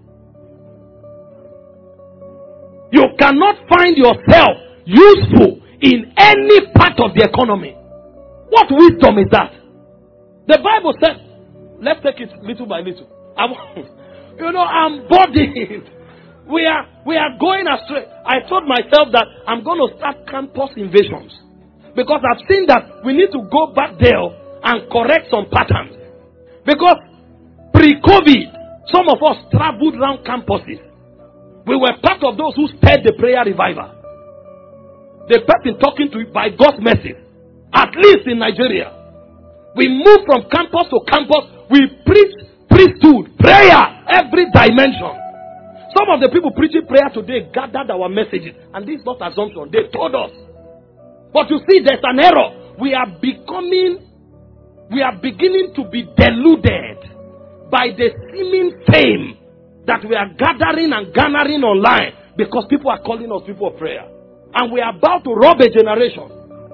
You cannot find yourself useful in any part of the economy. What wisdom is that? The Bible said, let's take it little by little. I'm, you know, I'm burdened. We are, we are going astray. I told myself that I'm going to start campus invasions. Because I've seen that we need to go back there and correct some patterns. Because pre-COVID, some of us traveled around campuses. We were part of those who stirred the prayer revival. The person talking to you by God's mercy, at least in Nigeria. We move from campus to campus. We preach priesthood, prayer, every dimension. Some of the people preaching prayer today gathered our messages. And this is not assumption. They told us. But you see, there's an error. We are becoming, we are beginning to be deluded by the seeming fame that we are gathering and garnering online because people are calling us people of prayer. And we are about to rob a generation.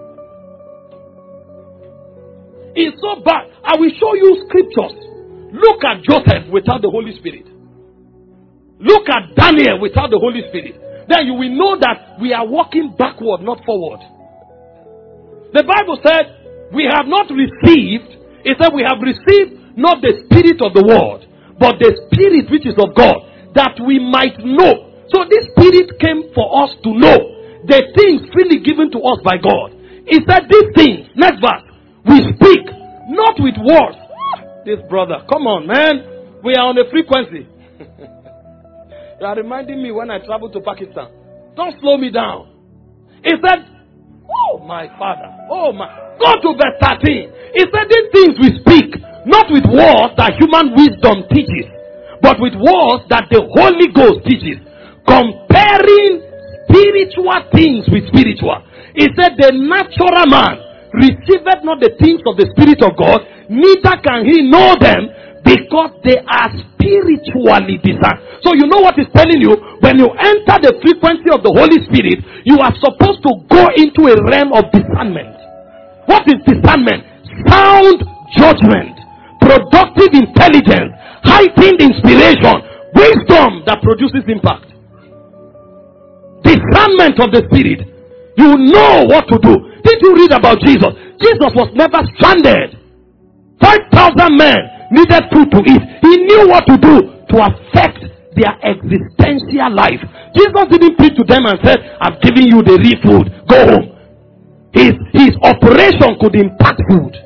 It's so bad. I will show you scriptures. Look at Joseph without the Holy Spirit. Look at Daniel without the Holy Spirit. Then you will know that we are walking backward, not forward. The Bible said, we have not received, it said we have received not the spirit of the world, but the spirit which is of God, that we might know. So this spirit came for us to know the things freely given to us by God. He said these things, next verse, we speak, not with words. This brother, come on, man. We are on a frequency. You are reminding me when I traveled to Pakistan. Don't slow me down. He said, oh my father, oh my. Go to verse thirteen. He said these things we speak, not with words that human wisdom teaches, but with words that the Holy Ghost teaches, comparing spiritual things with spiritual. He said the natural man receiveth not the things of the Spirit of God, neither can he know them, because they are spiritually discerned. So you know what he's telling you? When you enter the frequency of the Holy Spirit, you are supposed to go into a realm of discernment. What is discernment? Sound judgment, productive intelligence, heightened inspiration, wisdom that produces impact. Discernment of the Spirit. You know what to do. Did you read about Jesus? Jesus was never stranded. five thousand men needed food to eat. He knew what to do to affect their existential life. Jesus didn't preach to them and said, I've given you the real food. Go home. His, his operation could impact food.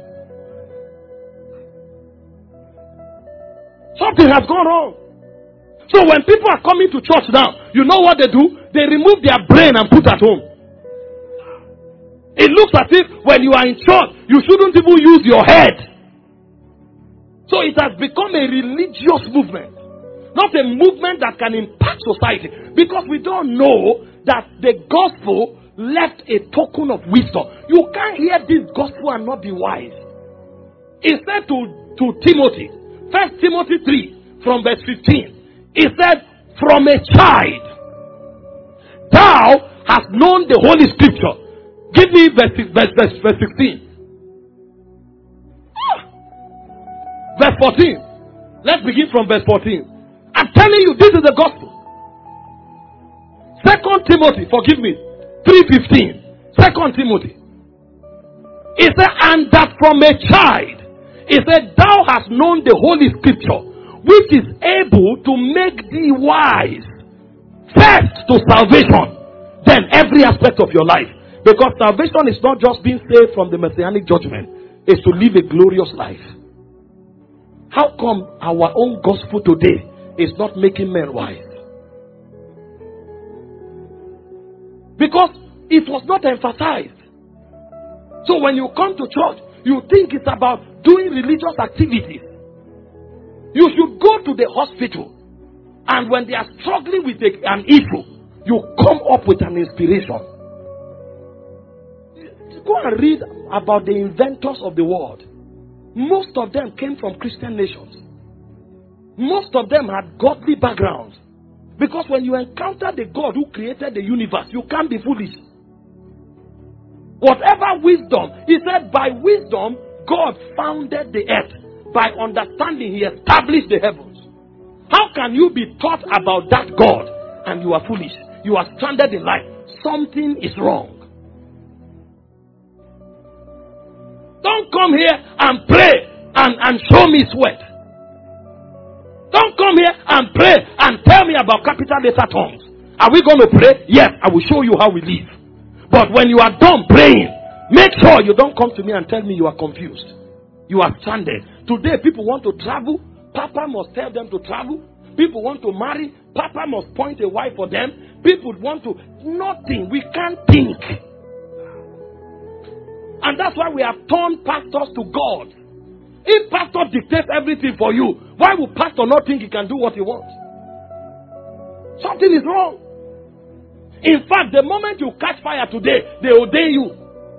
Something has gone wrong. So when people are coming to church now, you know what they do? They remove their brain and put at home. It looks as if when you are in church, you shouldn't even use your head. So it has become a religious movement, not a movement that can impact society, because we don't know that the gospel left a token of wisdom. You can't hear this gospel and not be wise. It said to, to Timothy, First Timothy three, from verse fifteen, it said, from a child, thou hast known the Holy Scripture. Give me verse, verse, verse, verse sixteen. Verse fourteen. Let's begin from verse fourteen. I'm telling you, this is the gospel. Second Timothy, forgive me, three fifteen. Second Timothy. It said, and that from a child, it said, thou hast known the Holy Scripture, which is able to make thee wise, first to salvation, then every aspect of your life. Because salvation is not just being saved from the messianic judgment, it's to live a glorious life. How come our own gospel today is not making men wise? Because it was not emphasized. So when you come to church, you think it's about doing religious activities. You should go to the hospital, and when they are struggling with a, an issue, you come up with an inspiration. Go and read about the inventors of the world. Most of them came from Christian nations. Most of them had godly backgrounds. Because when you encounter the God who created the universe, you can't be foolish. Whatever wisdom, he said, by wisdom, God founded the earth. By understanding, he established the heavens. How can you be taught about that God and you are foolish? You are stranded in life. Something is wrong. Don't come here and pray and, and show me sweat. Don't come here and pray and tell me about capital letter tongues. Are we going to pray? Yes, I will show you how we live. But when you are done praying, make sure you don't come to me and tell me you are confused. You are stranded. Today people want to travel. Papa must tell them to travel. People want to marry. Papa must point a wife for them. People want to... Nothing. We can't think. And that's why we have turned pastors to God. If pastor dictates everything for you, why would pastor not think he can do what he wants? Something is wrong. In fact, the moment you catch fire today, they ordain you.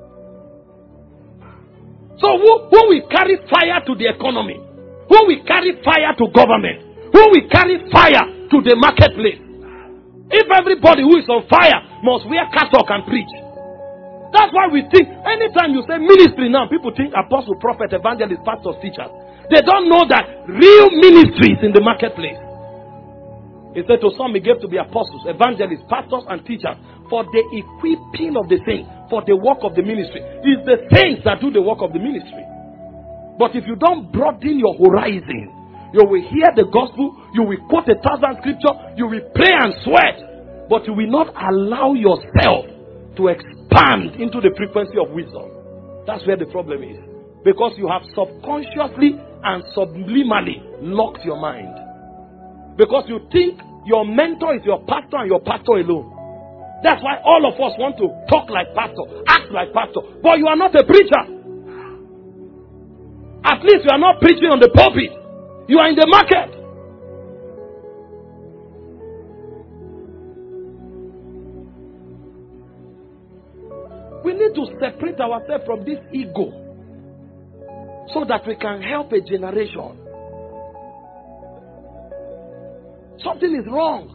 So who, who will carry fire to the economy? Who will carry fire to government? Who will carry fire to the marketplace? If everybody who is on fire must wear cassock and preach. That's why we think, anytime you say ministry now, people think apostle, prophet, evangelist, pastors, teachers. They don't know that real ministry is in the marketplace. He said, to some he gave to be apostles, evangelists, pastors, and teachers for the equipping of the saints, for the work of the ministry. It's the saints that do the work of the ministry. But if you don't broaden your horizon, you will hear the gospel, you will quote a thousand scriptures, you will pray and sweat, but you will not allow yourself to expand into the frequency of wisdom. That's where the problem is. Because you have subconsciously and subliminally locked your mind. Because you think your mentor is your pastor and your pastor alone. That's why all of us want to talk like pastor, act like pastor. But you are not a preacher. At least you are not preaching on the pulpit. You are in the market. We need to separate ourselves from this ego so that we can help a generation. Something is wrong.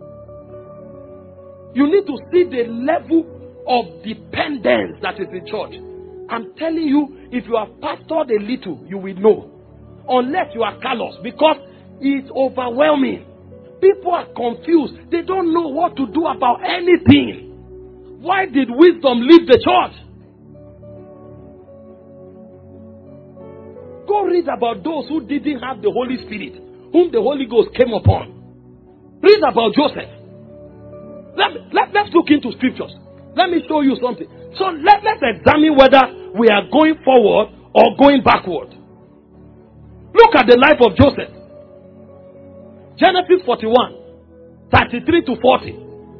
You need to see the level of dependence that is in church. I'm telling you, if you have pastored a little, you will know. Unless you are callous, because it's overwhelming. People are confused. They don't know what to do about anything. Why did wisdom leave the church? Go read about those who didn't have the Holy Spirit, whom the Holy Ghost came upon. Read about Joseph. Let, let, let's look into scriptures. Let me show you something. So let, let's examine whether we are going forward or going backward. Look at the life of Joseph. Genesis forty-one, thirty-three to forty.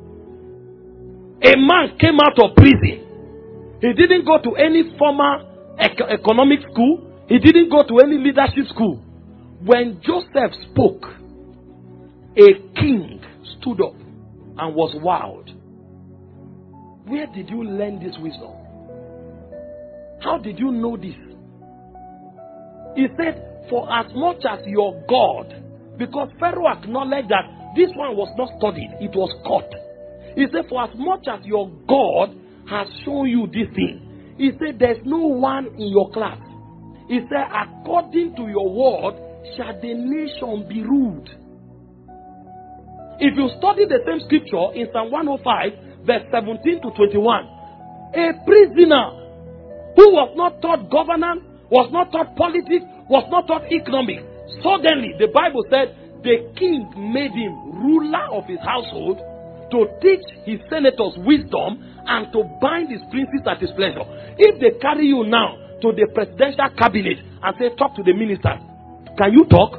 A man came out of prison. He didn't go to any formal ec- economic school. He didn't go to any leadership school. When Joseph spoke, a king stood up and was wowed. Where did you learn this wisdom? How did you know this? He said, for as much as your God, because Pharaoh acknowledged that this one was not studied, it was caught. He said, for as much as your God has shown you this thing, he said, there's no one in your class. He said, according to your word, shall the nation be ruled. If you study the same scripture in Psalm one oh five, verse seventeen to twenty-one, a prisoner who was not taught governance, was not taught politics, was not taught economics, suddenly the Bible said the king made him ruler of his household to teach his senators wisdom and to bind his princes at his pleasure. If they carry you now to the presidential cabinet and say, talk to the ministers, can you talk?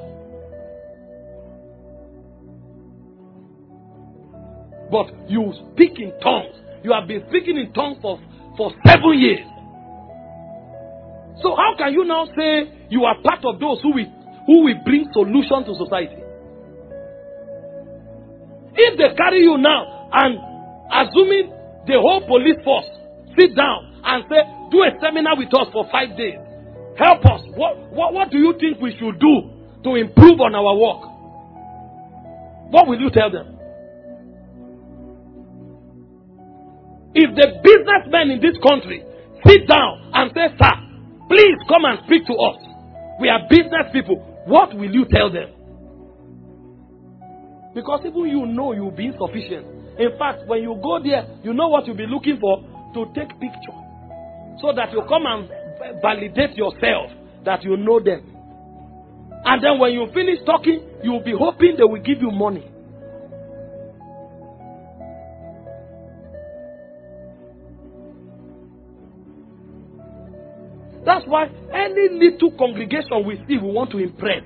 But you speak in tongues. You have been speaking in tongues for, for seven years. So how can you now say you are part of those who will, who will bring solution to society? If they carry you now and assuming the whole police force sit down and say, do a seminar with us for five days. Help us. What, what, what do you think we should do to improve on our work? What will you tell them? If the businessmen in this country sit down and say, sir, please come and speak to us. We are business people. What will you tell them? Because even you know you will be insufficient. In fact, when you go there, you know what you'll be looking for? To take picture. So that you come and validate yourself that you know them. And then when you finish talking, you will be hoping they will give you money. That's why any little congregation we see, we want to impress.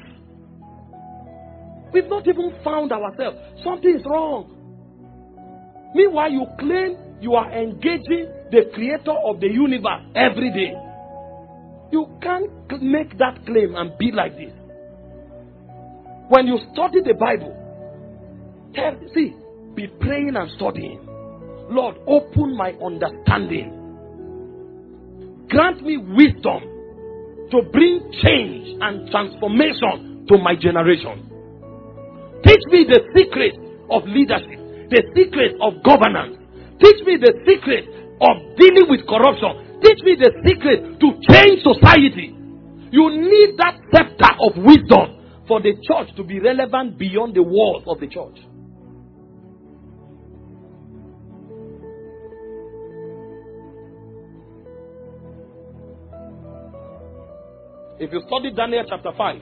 We've not even found ourselves. Something is wrong. Meanwhile, you claim you are engaging the creator of the universe every day. You can't make that claim and be like this. When you study the Bible, tell, see, be praying and studying. Lord, open my understanding. Grant me wisdom to bring change and transformation to my generation. Teach me the secret of leadership, the secret of governance. Teach me the secret of dealing with corruption. Teach me the secret to change society. You need that scepter of wisdom for the church to be relevant beyond the walls of the church. If you study Daniel chapter five,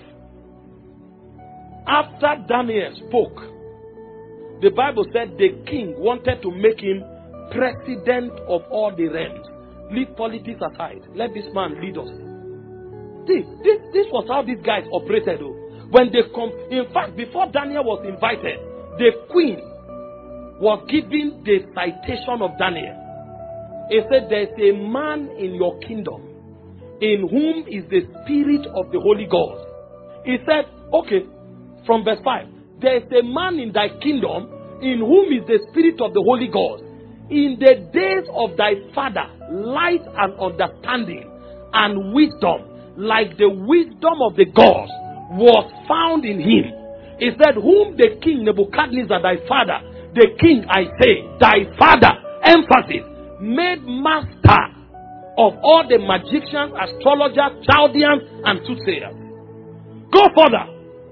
after Daniel spoke, the Bible said the king wanted to make him president of all the realms. Leave politics aside. Let this man lead us. See, this, this was how these guys operated. Though. When they come, in fact, before Daniel was invited, the queen was giving the citation of Daniel. He said, there is a man in your kingdom in whom is the spirit of the Holy Ghost. He said, okay, from verse five, there is a man in thy kingdom in whom is the spirit of the Holy Ghost. In the days of thy father, light and understanding and wisdom, like the wisdom of the gods, was found in him. He said, whom the king Nebuchadnezzar, thy father, the king, I say, thy father, emphasis, made master of all the magicians, astrologers, Chaldeans, and soothsayers. Go further.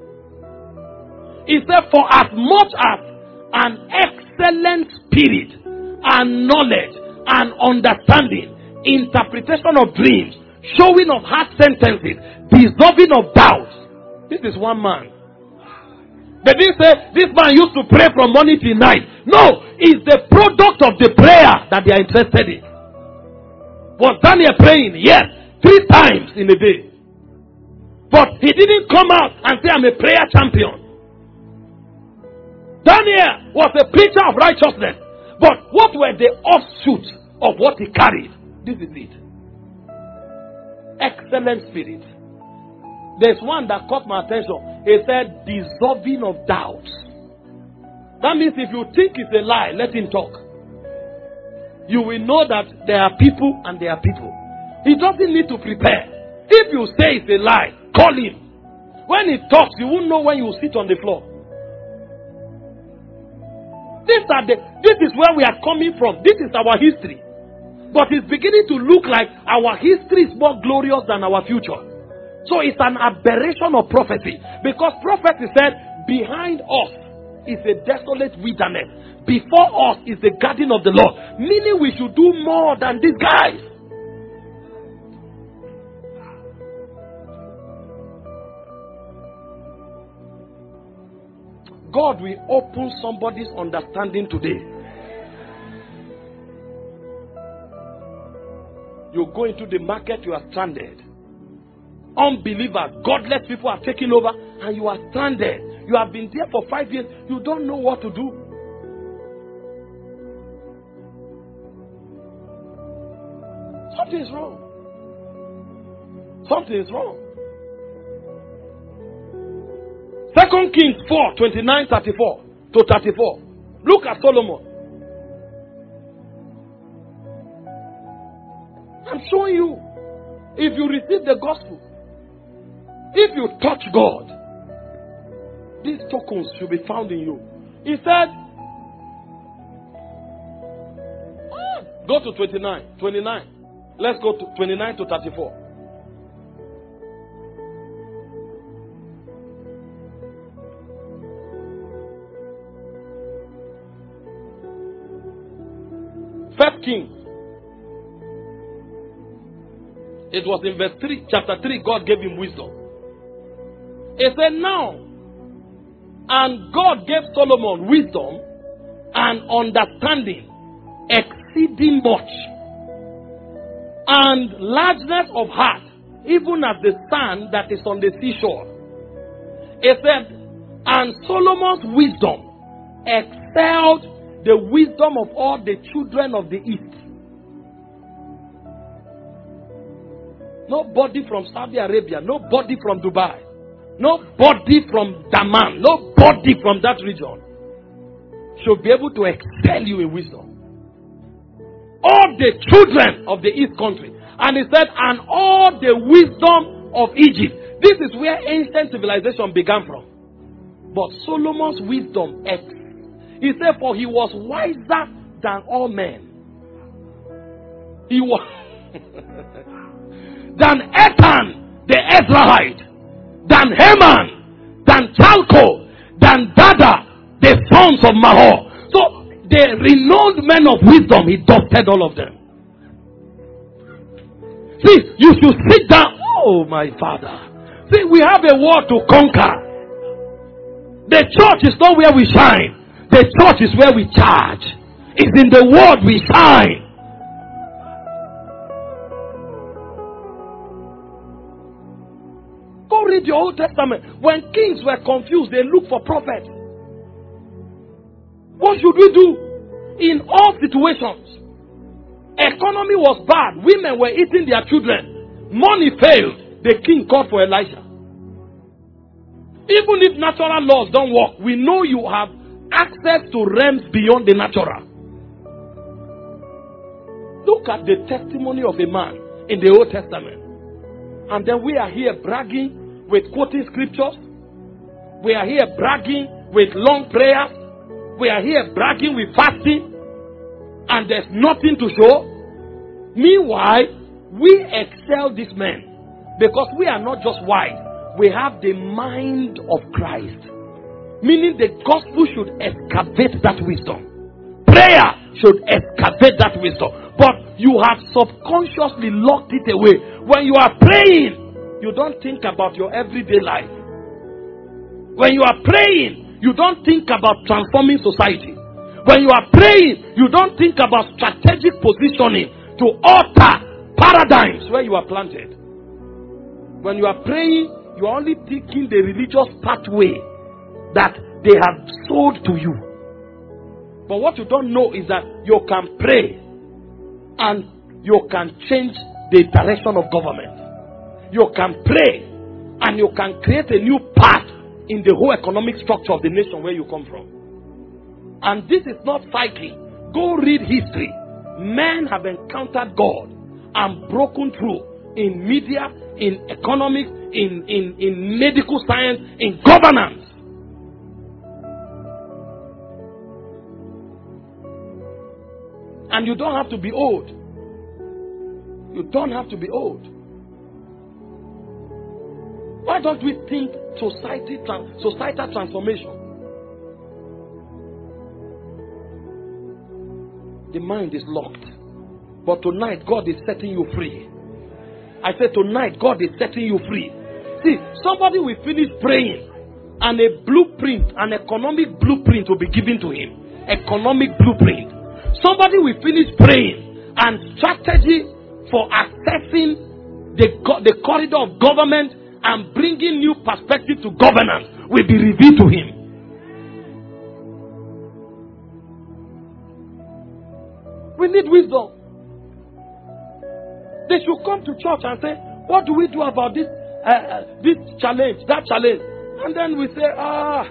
He said, for as much as an excellent spirit and knowledge and understanding, interpretation of dreams, showing of hard sentences, dissolving of doubts. This is one man. They didn't say this man used to pray from morning till night. No, it's the product of the prayer that they are interested in. Was Daniel praying? Yes, three times in a day. But he didn't come out and say, I'm a prayer champion. Daniel was a preacher of righteousness. But what were the offshoots of what he carried? This is it. Excellent spirit. There's one that caught my attention. He said, dissolving of doubts. That means if you think it's a lie, let him talk. You will know that there are people and there are people. He doesn't need to prepare. If you say it's a lie, call him. When he talks, you won't know when you sit on the floor. These are the, this is where we are coming from. This is our history. But it's beginning to look like our history is more glorious than our future. So it's an aberration of prophecy. Because prophecy said, behind us is a desolate wilderness. Before us is the garden of the Lord. Meaning we should do more than these guys. God will open somebody's understanding today. You go into the market, you are stranded. Unbelievers, godless people are taking over and you are stranded. You have been there for five years. You don't know what to do. Something is wrong. Something is wrong. Second Kings four, twenty-nine, thirty-four to thirty-four. Look at Solomon. I'm showing you. If you receive the gospel, if you touch God, these tokens should be found in you. He said, go to twenty-nine. twenty-nine. Let's go to twenty-nine to thirty-four. First Kings. It was in verse three, chapter three, God gave him wisdom. He said, now, and God gave Solomon wisdom and understanding exceeding much, and largeness of heart, even as the sand that is on the seashore. He said, and Solomon's wisdom excelled the wisdom of all the children of the east. Nobody from Saudi Arabia, nobody from Dubai, nobody from Daman, nobody from that region should be able to excel you in wisdom. All the children of the east country. And he said, and all the wisdom of Egypt. This is where ancient civilization began from. But Solomon's wisdom, he said, for he was wiser than all men. He was than Ethan the Ezrahite, than Heman, than Chalco, than Dada, the sons of Mahor. So the renowned men of wisdom, he dusted all of them. See, you should sit down. Oh, my Father. See, we have a war to conquer. The church is not where we shine. The church is where we charge. It's in the word we shine. Go read your Old Testament. When kings were confused, they looked for prophets. What should we do? In all situations, economy was bad. Women were eating their children. Money failed. The king called for Elisha. Even if natural laws don't work, we know you have access to realms beyond the natural. Look at the testimony of a man in the Old Testament. And then we are here bragging with quoting scriptures. We are here bragging with long prayers. We are here bragging with fasting. And there's nothing to show. Meanwhile, we excel these men. Because we are not just wise. We have the mind of Christ. Meaning the gospel should excavate that wisdom. Prayer should excavate that wisdom. But you have subconsciously locked it away. When you are praying, you don't think about your everyday life. When you are praying, you don't think about transforming society. When you are praying, you don't think about strategic positioning to alter paradigms where you are planted. When you are praying, you are only thinking the religious pathway that they have sold to you. But what you don't know is that you can pray and you can change the direction of government. You can pray and you can create a new path in the whole economic structure of the nation where you come from. And this is not cycling. Go read history. Men have encountered God and broken through in media, in economics, in, in, in medical science, in governance. And you don't have to be old. You don't have to be old. Why don't we think society, societal transformation? The mind is locked. But tonight, God is setting you free. I said tonight, God is setting you free. See, somebody will finish praying and a blueprint, an economic blueprint will be given to him. Economic blueprint. Somebody will finish praying and strategy for accessing the, the corridor of government and bringing new perspective to governance will be revealed to him. We need wisdom. They should come to church and say, what do we do about this uh, uh, this challenge, that challenge? And then we say, ah,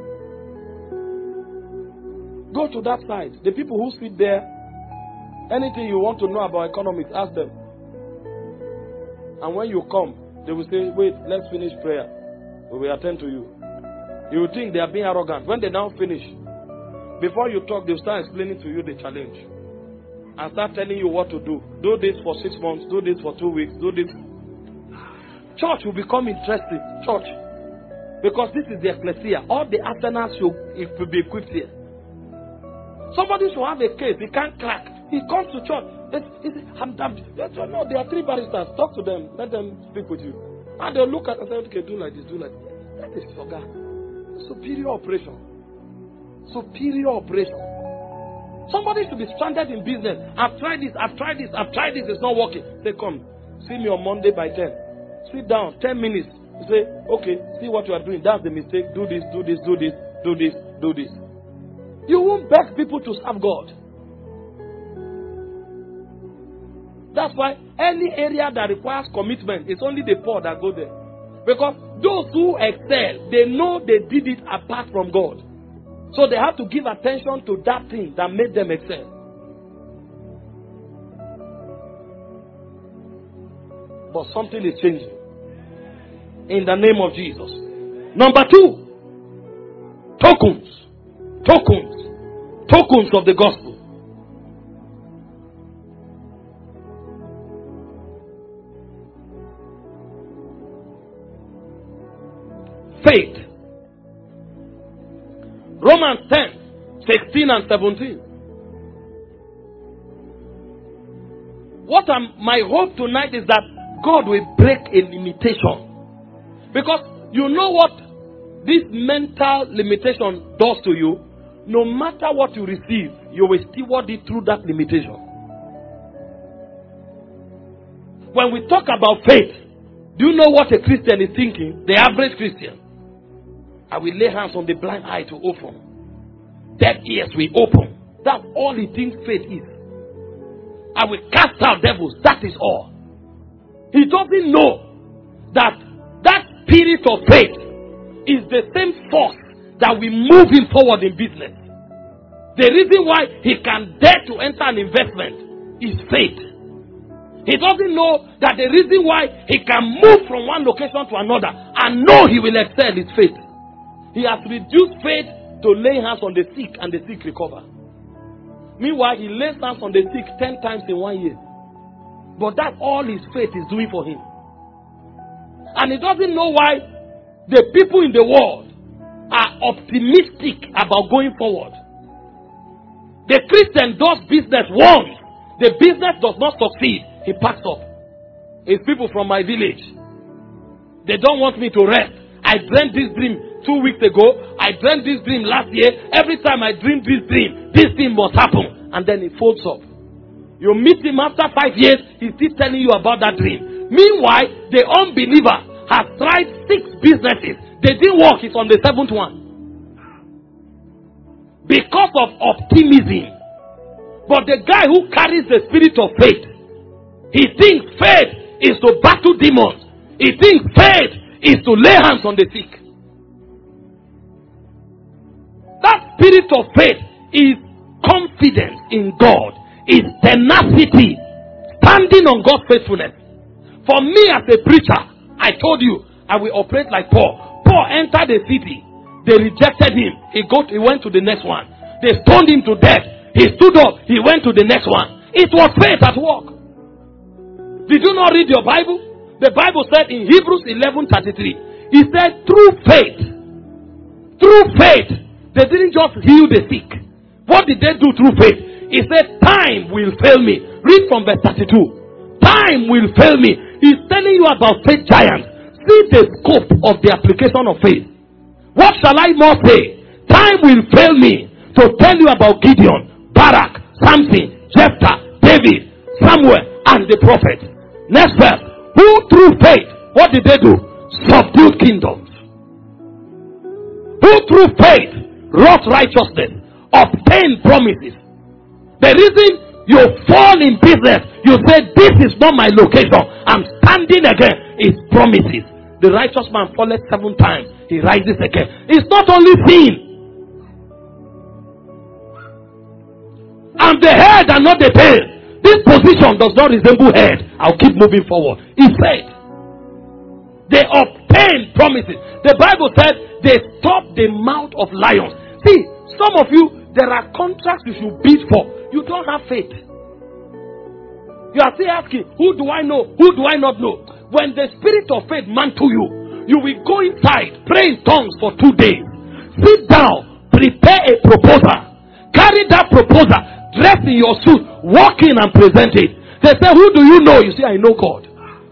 go to that side. The people who sit there, anything you want to know about economics, ask them. And when you come, they will say, wait, let's finish prayer. We will attend to you. You will think they are being arrogant. When they now finish, before you talk, they will start explaining to you the challenge. And start telling you what to do. Do this for six months. Do this for two weeks. Do this. Church will become interesting. Church. Because this is the ecclesia. All the arsenals should it will be equipped here. Somebody should have a case. He can't crack. He comes to church. It's, it's, I'm, I'm, no, there are three barristers. Talk to them. Let them speak with you. And they'll look at and say, okay, do like this, do like this. That is sugar. Superior operation. Superior operation. Somebody should be stranded in business. I've tried this, I've tried this, I've tried this, it's not working. Say, come, see me on Monday by ten. Sit down, ten minutes. Say, okay, see what you are doing. That's the mistake. Do this, do this, do this, do this, do this. You won't beg people to serve God. That's why any area that requires commitment, it's only the poor that go there. Because those who excel, they know they did it apart from God. So they have to give attention to that thing that made them excel. But something is changing. In the name of Jesus. Number two. Tokens. Tokens. Tokens of the gospel. faith. Romans ten, sixteen and seventeen. What I'm, my hope tonight is that God will break a limitation. Because you know what this mental limitation does to you? No matter what you receive, you will steward it through that limitation. When we talk about faith, do you know what a Christian is thinking? The average Christian. I will lay hands on the blind eye to open. Deaf ears will open. That's all he thinks faith is. I will cast out devils. That is all. He doesn't know that that spirit of faith is the same force that will move him forward in business. The reason why he can dare to enter an investment is faith. He doesn't know that the reason why he can move from one location to another and know he will excel is faith. He has reduced faith to lay hands on the sick and the sick recover. Meanwhile, he lays hands on the sick ten times in one year. But that's all his faith is doing for him. And he doesn't know why the people in the world are optimistic about going forward. The Christian does business once. The business does not succeed. He packs up. It's people from my village. They don't want me to rest. I dreamt this dream two weeks ago. I dreamt this dream last year. Every time I dream this dream, this thing must happen. And then it folds up. You meet him after five years, he's still telling you about that dream. Meanwhile, the unbeliever has tried six businesses. They didn't work. It's on the seventh one. Because of optimism. But the guy who carries the spirit of faith, he thinks faith is to battle demons. He thinks faith is to lay hands on the sick. That spirit of faith is confidence in God, is tenacity, standing on God's faithfulness. For me as a preacher, I told you, I will operate like Paul. Paul entered the city. They rejected him. He got, he went to the next one. They stoned him to death. He stood up. He went to the next one. It was faith at work. Did you not read your Bible? The Bible said in Hebrews eleven thirty-three, he said, through faith, through faith, they didn't just heal the sick. What did they do through faith? He said, time will fail me. Read from verse thirty-two. Time will fail me. He's telling you about faith giants. See the scope of the application of faith. What shall I more say? Time will fail me to tell you about Gideon, Barak, Samson, Jephthah, David, Samuel, and the prophets. Next verse. Who through faith, what did they do? Subdued kingdoms. Who through faith wrought righteousness, obtained promises. The reason you fall in business, you say, this is not my location, I'm standing again, is promises. The righteous man falleth seven times, he rises again. It's not only sin. I'm the head and not the tail. This position does not resemble head. I'll keep moving forward. He said, they obtained promises. The Bible said they stopped the mouth of lions. See, some of you, there are contracts you should bid for. You don't have faith. You are still asking, who do I know? Who do I not know? When the spirit of faith mantle you, you will go inside, pray in tongues for two days. Sit down, prepare a proposal. Carry that proposal, dress in your suit, walk in and present it. They say, who do you know? You say, I know God.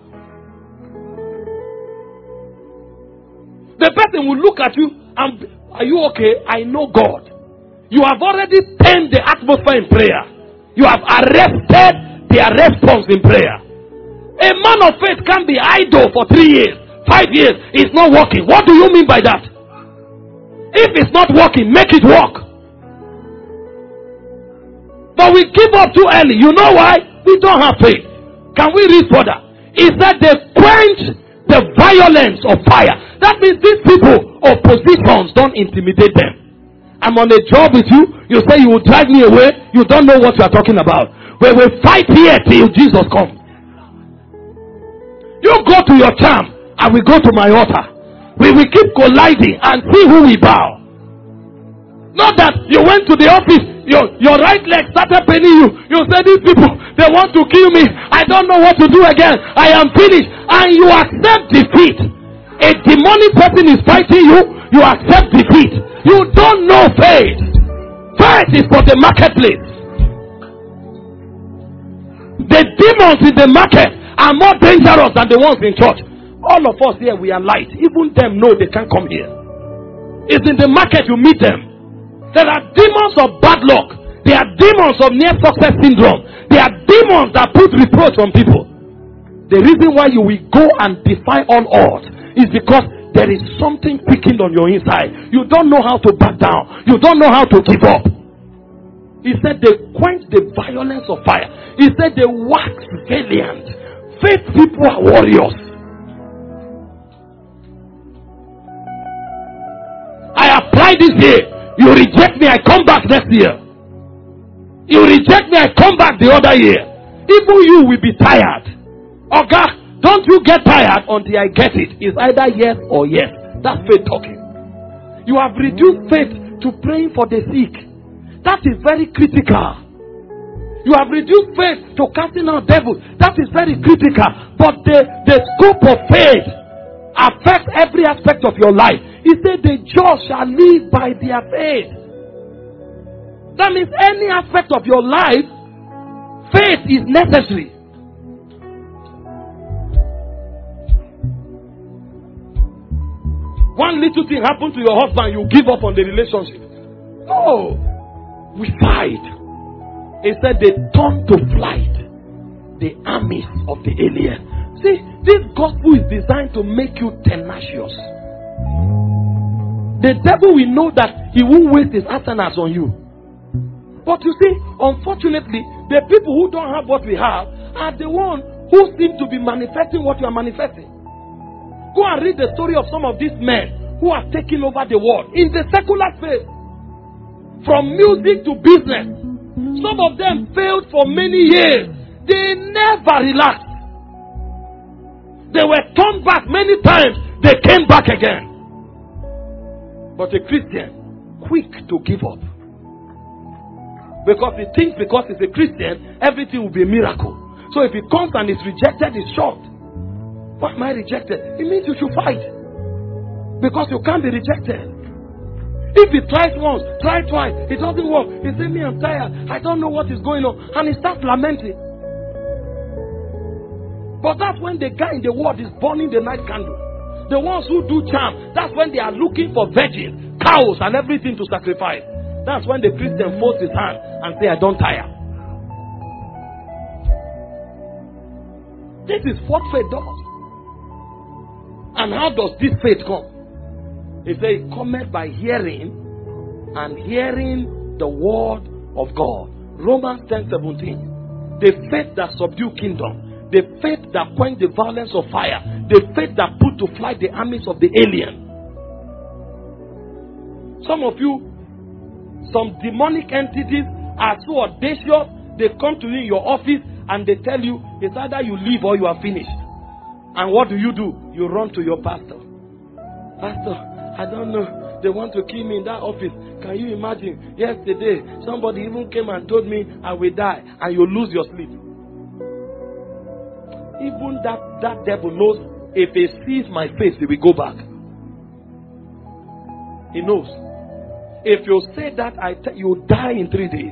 The person will look at you and, are you okay? I know God. You have already turned the atmosphere in prayer. You have arrested their response in prayer. A man of faith can't be idle for three years, five years. It's not working. What do you mean by that? If it's not working, make it work. But we give up too early. You know why? We don't have faith. Can we read further? It said they quench the violence of fire. That means these people, oppositions, don't intimidate them. I'm on a job with you. You say you will drive me away. You don't know what you are talking about. We will fight here till Jesus comes. You go to your charm, and we go to my altar. We will keep colliding and see who we bow. Not that you went to the office, your, your right leg started paining you. You said, these people, they want to kill me. I don't know what to do again. I am finished. And you accept defeat. A demonic person is fighting you, you accept defeat. You don't know faith. Faith is for the marketplace. The demons in the market are more dangerous than the ones in church. All of us here, we are light. Even them know they can't come here. It's in the market you meet them. There are demons of bad luck. There are demons of near success syndrome. There are demons that put reproach on people. The reason why you will go and defy all odds is because there is something quickened on your inside. You don't know how to back down. You don't know how to give up. He said they quench the violence of fire. He said they wax valiant. Faith people are warriors. I apply this year. You reject me, I come back next year. You reject me, I come back the other year. Even you will be tired. Okay, don't you get tired until I get it. It's either yes or yes. That's faith talking. You have reduced faith to praying for the sick. That is very critical. You have reduced faith to casting out devils. That is very critical. But the, the scope of faith affects every aspect of your life. He said the just shall live by their faith. That means any aspect of your life, faith is necessary. One little thing happened to your husband, you give up on the relationship. No. We fight. He said they turn to flight the armies of the alien. See, this gospel is designed to make you tenacious. The devil will know that he won't waste his arsenals on you. But you see, unfortunately, the people who don't have what we have are the ones who seem to be manifesting what you are manifesting. Go and read the story of some of these men who are taking over the world in the secular space. From music to business. Some of them failed for many years. They never relaxed. They were turned back many times. They came back again. But a Christian, quick to give up. Because he thinks because he's a Christian, everything will be a miracle. So if he comes and is rejected, he's shocked. Why am I rejected? It means you should fight. Because you can't be rejected. If he tries once, try twice, it doesn't work. He says, me, I'm tired. I don't know what is going on. And he starts lamenting. But that's when the guy in the world is burning the night candle. The ones who do charm, that's when they are looking for virgins, cows, and everything to sacrifice. That's when the Christian folds his hand and says, I don't tire. This is what faith does. And how does this faith come? He says, it cometh by hearing, and hearing the word of God. Romans ten seventeen. The faith that subdue kingdom. The faith that quench the violence of fire. The faith that put to flight the armies of the alien. Some of you, some demonic entities are so audacious, they come to you in your office and they tell you, it's either you leave or you are finished. And what do you do? You run to your pastor. Pastor, I don't know. They want to kill me in that office. Can you imagine? Yesterday, somebody even came and told me I will die, and you lose your sleep. Even that, that devil knows if he sees my face, he will go back. He knows. If you say that, I t- you die in three days.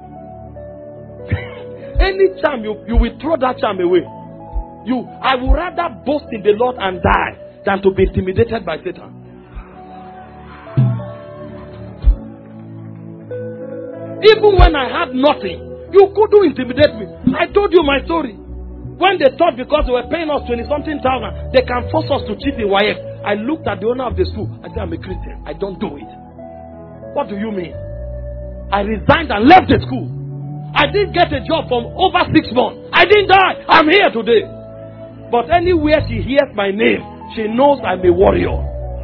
Any charm, you, you will throw that charm away. You, I would rather boast in the Lord and die than to be intimidated by Satan. Even when I had nothing, you couldn't intimidate me. I told you my story. When they thought because they were paying us twenty something thousand, they can force us to cheat in Y F. I looked at the owner of the school. I said, I'm a Christian. I don't do it. What do you mean? I resigned and left the school. I didn't get a job from over six months. I didn't die. I'm here today. But anywhere she hears my name, she knows I'm a warrior.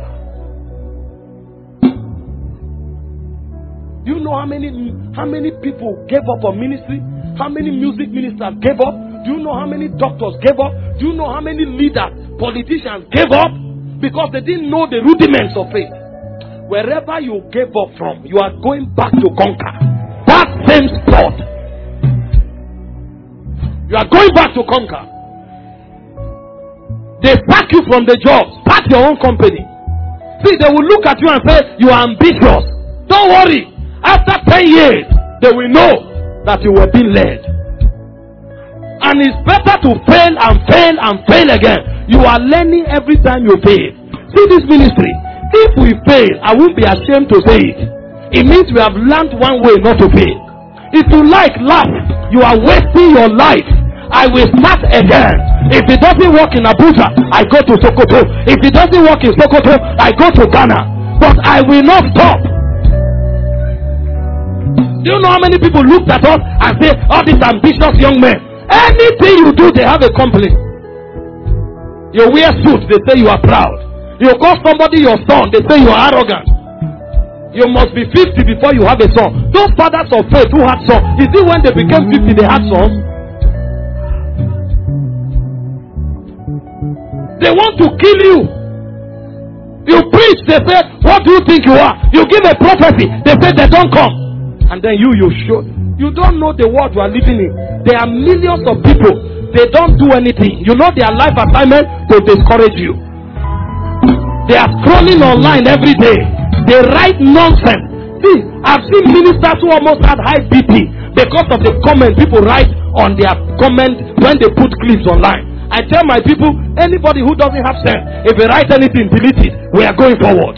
Do you know how many how many people gave up on ministry? How many music ministers gave up? Do you know how many doctors gave up? Do you know how many leaders, politicians gave up? Because they didn't know the rudiments of faith. Wherever you gave up from, you are going back to conquer. That same spot. You are going back to conquer. They sack you from the job. Sack Start your own company. See, they will look at you and say, you are ambitious. Don't worry. After ten years, they will know that you were being led. And it's better to fail and fail and fail again. You are learning every time you fail. See this ministry. If we fail, I won't be ashamed to say it. It means we have learned one way not to fail. If you like laugh, you are wasting your life. I will start again. If it doesn't work in Abuja, I go to Sokoto. If it doesn't work in Sokoto, I go to Ghana. But I will not stop. Do you know how many people looked at us and say, all these ambitious young men? Anything you do, they have a complaint. You wear suit, they say you are proud. You call somebody your son, they say you are arrogant. You must be fifty before you have a son. Those fathers of faith who had sons, is it when they became fifty they had sons? They want to kill you. You preach, they say, what do you think you are? You give a prophecy, they say they don't come. And then you, you show. You don't know the world you are living in. There are millions of people. They don't do anything. You know their life assignment to discourage you. They are scrolling online every day. They write nonsense. See, I've seen ministers who almost had high B P because of the comment people write on their comment when they put clips online. I tell my people, anybody who doesn't have sense, if they write anything, delete it. We are going forward.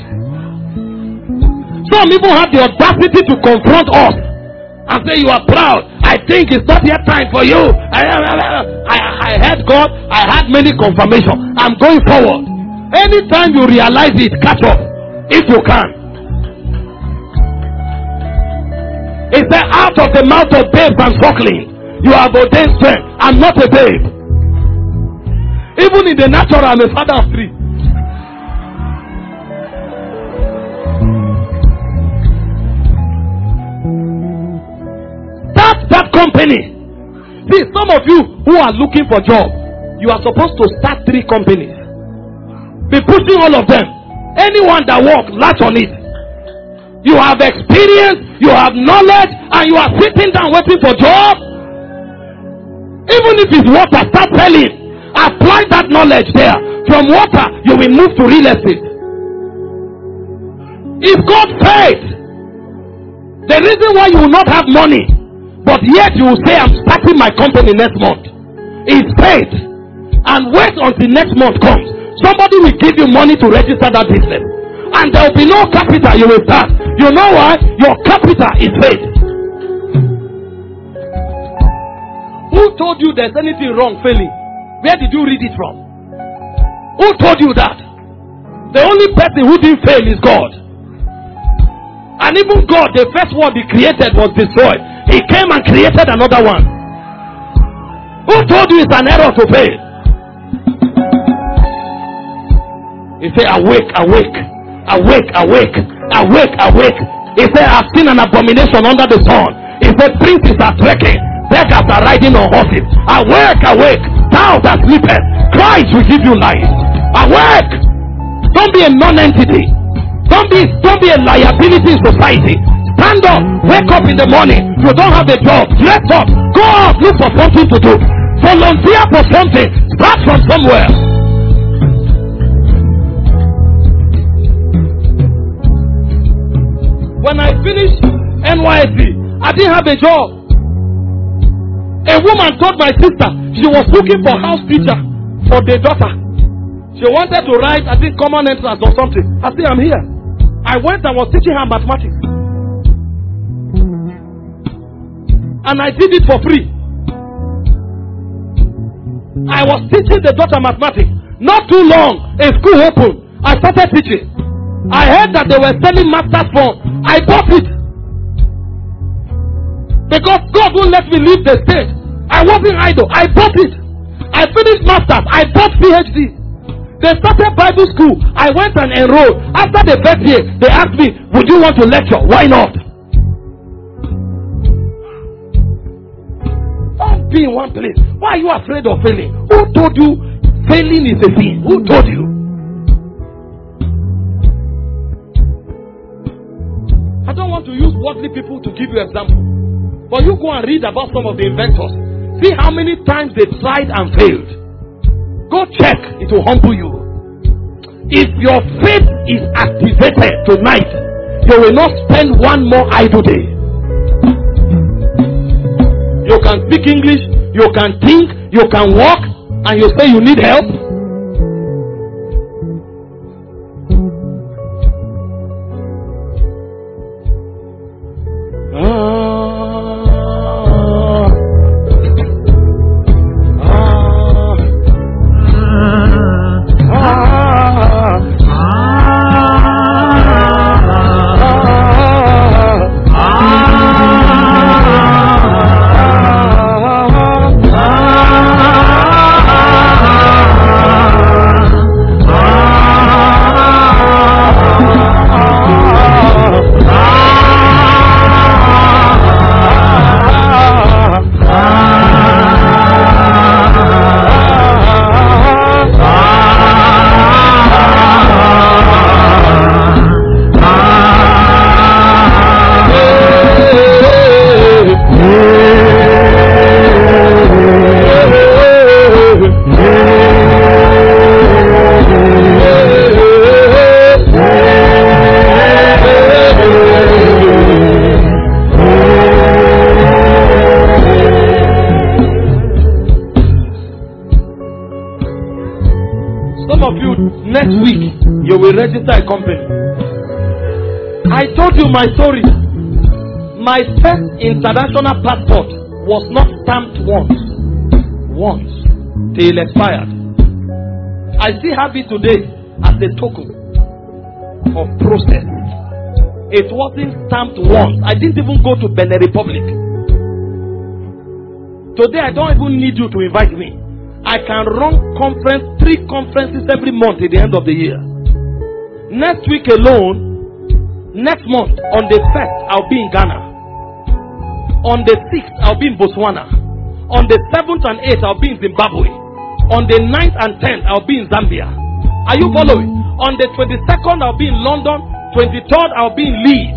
Some even have the audacity to confront us and say you are proud. I think it's not yet time for you. I, I, I heard God. I had many confirmations. I'm going forward. Anytime you realize it, catch up if you can. It's the out of the mouth of babes and suckling. You have ordained strength. I'm not a babe. Even in the natural, I'm a father of three. That company. See, some of you who are looking for job, you are supposed to start three companies. Be pushing all of them. Anyone that works, latch on it. You have experience, you have knowledge, and you are sitting down waiting for job. Even if it's water, start selling. Apply that knowledge there. From water, you will move to real estate. If God faith, the reason why you will not have money, but yet you will say, I'm starting my company next month, is faith. And wait until next month comes. Somebody will give you money to register that business. And there will be no capital you will start. You know why? Your capital is faith. Who told you there's anything wrong failing? Where did you read it from? Who told you that? The only person who didn't fail is God. And even God, the first one he created was destroyed. He came and created another one. Who told you it's an error to fail? He said, awake, awake, awake, awake, awake, awake. He said, I've seen an abomination under the sun. He said, princes are trekking, beggars are riding on horses. Awake, awake, thou that sleepest, Christ will give you life. Awake. Don't be a non-entity. Don't be, don't be a liability in society. Stand up, wake up in the morning. You don't have a job, dress up, go out, look for something to do. Volunteer for something. Start from somewhere. When I finished N Y S C, I didn't have a job. A woman told my sister she was looking for house teacher for their daughter. She wanted to write, I think, common entrance or something. I said, I'm here. I went and was teaching her mathematics. And I did it for free. I was teaching the daughter mathematics. Not too long, a school opened. I started teaching. I heard that they were selling master's form. I bought it. Because God won't let me leave the state. I wasn't idle. I bought it. I finished master's. I bought PhD. They started Bible school. I went and enrolled. After the first year, they asked me, would you want to lecture? Why not? Don't be in one place. Why are you afraid of failing? Who told you failing is a sin? Who told you? I don't want to use worldly people to give you example. But you go and read about some of the inventors. See how many times they tried and failed. Go check. It will humble you. If your faith is activated tonight, you will not spend one more idle day. You can speak English, you can think, you can walk, and you say you need help. Register a company. I told you my story. My first international passport was not stamped once. Once. Till it expired. I still have it today as a token of process. It wasn't stamped once. I didn't even go to Benin Republic. Today I don't even need you to invite me. I can run conference, three conferences every month at the end of the year. Next week alone, next month, on the first, I'll be in Ghana. On the sixth, I'll be in Botswana. On the seventh and eighth, I'll be in Zimbabwe. On the ninth and tenth, I'll be in Zambia. Are you following? On the twenty-second, I'll be in London. twenty-third, I'll be in Leeds.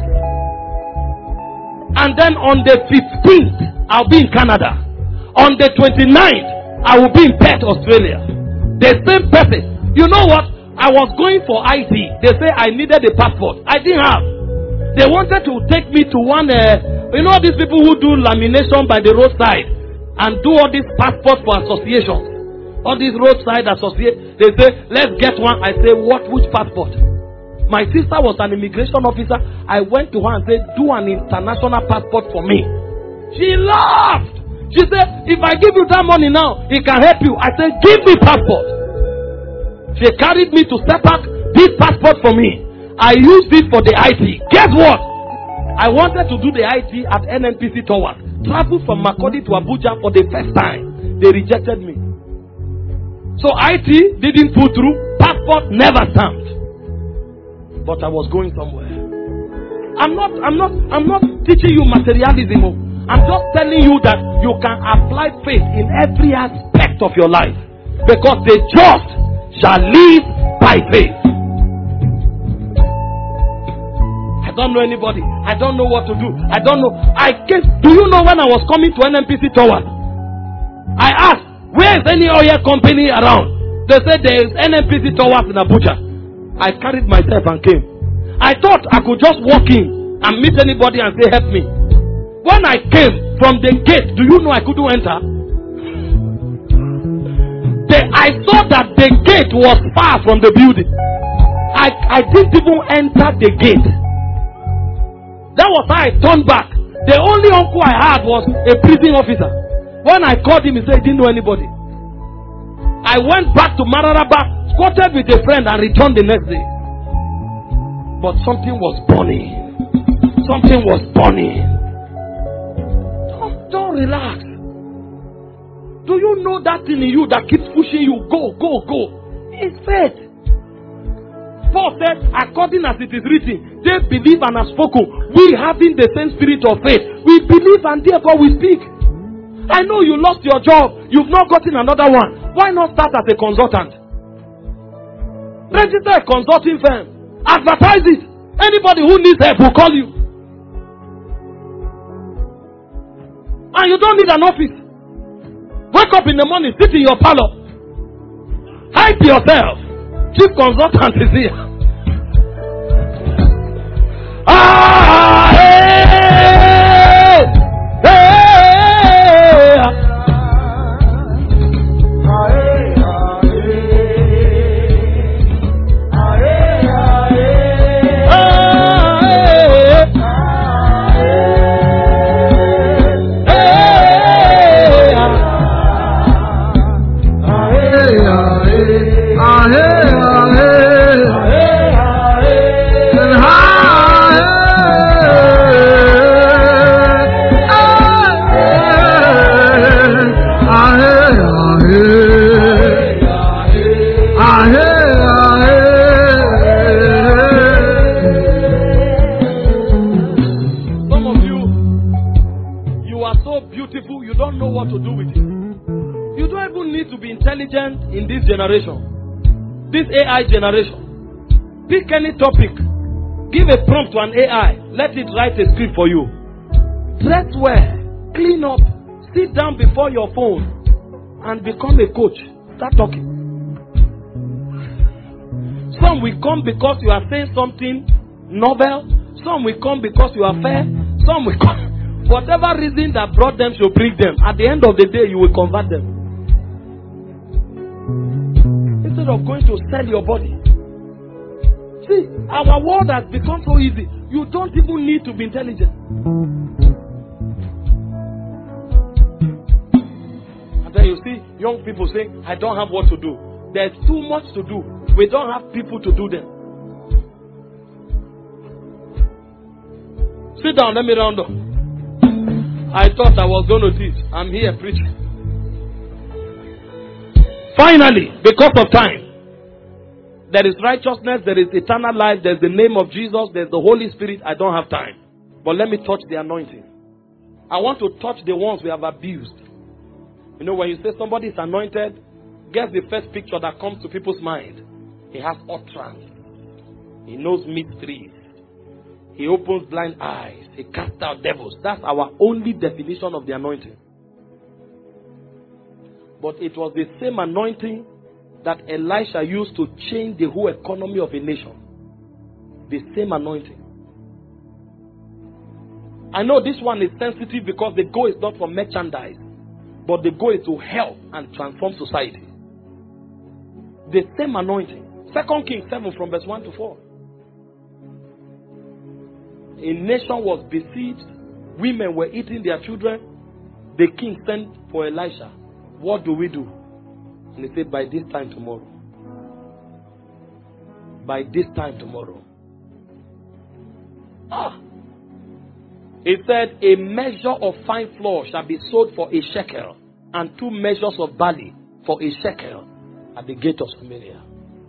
And then on the fifteenth, I'll be in Canada. On the twenty-ninth, I will be in Perth, Australia. The same person. You know what? I was going for I T. They say I needed a passport. I didn't have. They wanted to take me to one, uh, you know, these people who do lamination by the roadside and do all these passports for associations. All these roadside associations. They say, let's get one. I say, what? Which passport? My sister was an immigration officer. I went to her and said, do an international passport for me. She laughed. She said, if I give you that money now, it can help you. I said, give me passport. She carried me to Sepak, did passport for me. I used it for the I T. Guess what? I wanted to do the I T at N N P C Towers. Traveled from Makurdi to Abuja for the first time. They rejected me. So I T didn't pull through. Passport never stamped. But I was going somewhere. I'm not, I'm not, I'm not teaching you materialism. I'm just telling you that you can apply faith in every aspect of your life. Because the just shall live by faith. I don't know anybody. I don't know what to do. I don't know. I came. Do you know when I was coming to N N P C Tower? I asked, where is any oil company around? They said there is N N P C Towers in Abuja. I carried myself and came. I thought I could just walk in and meet anybody and say, help me. When I came from the gate, do you know I couldn't enter? The, I saw that the gate was far from the building. I, I didn't even enter the gate. That was how I turned back. The only uncle I had was a prison officer. When I called him, he said he didn't know anybody. I went back to Mararaba, squatted with a friend and returned the next day. But something was burning. Something was burning. Don't, don't relax. Do you know that thing in you that keeps pushing you? Go, go, go. It's faith. Paul said, according as it is written, they believe and have spoken. We having the same spirit of faith. We believe and therefore we speak. I know you lost your job. You've not gotten another one. Why not start as a consultant? Register a consulting firm. Advertise it. Anybody who needs help will call you. And you don't need an office. Wake up in the morning, sit in your parlor. Hype yourself. Chief consultant is here. Ah, hey, hey, in this generation, this A I generation. Pick any topic, give a prompt to an A I, let it write a script for you. Dress well, clean up, sit down before your phone and become a coach. Start talking. Some will come because you are saying something novel, some will come because you are fair, some will come. Whatever reason that brought them should bring them. At the end of the day, you will convert them. Instead of going to sell your body. See, our world has become so easy. You don't even need to be intelligent. And then you see young people saying, I don't have what to do. There's too much to do. We don't have people to do them. Sit down, let me round up. I thought I was going to teach. I'm here preaching. Finally, because of time, there is righteousness, there is eternal life, there's the name of Jesus, there's the Holy Spirit. I don't have time. But let me touch the anointing. I want to touch the ones we have abused. You know, when you say somebody is anointed, guess the first picture that comes to people's mind. He has utterance. He knows mysteries. He opens blind eyes. He casts out devils. That's our only definition of the anointing. But it was the same anointing that Elisha used to change the whole economy of a nation. The same anointing. I know this one is sensitive because the goal is not for merchandise, but the goal is to help and transform society. The same anointing. Second Kings seven from verse one to four. A nation was besieged. Women were eating their children. The king sent for Elisha. What do we do? And he said, by this time tomorrow. By this time tomorrow. Ah. He said, a measure of fine flour shall be sold for a shekel, and two measures of barley for a shekel at the gate of Samaria.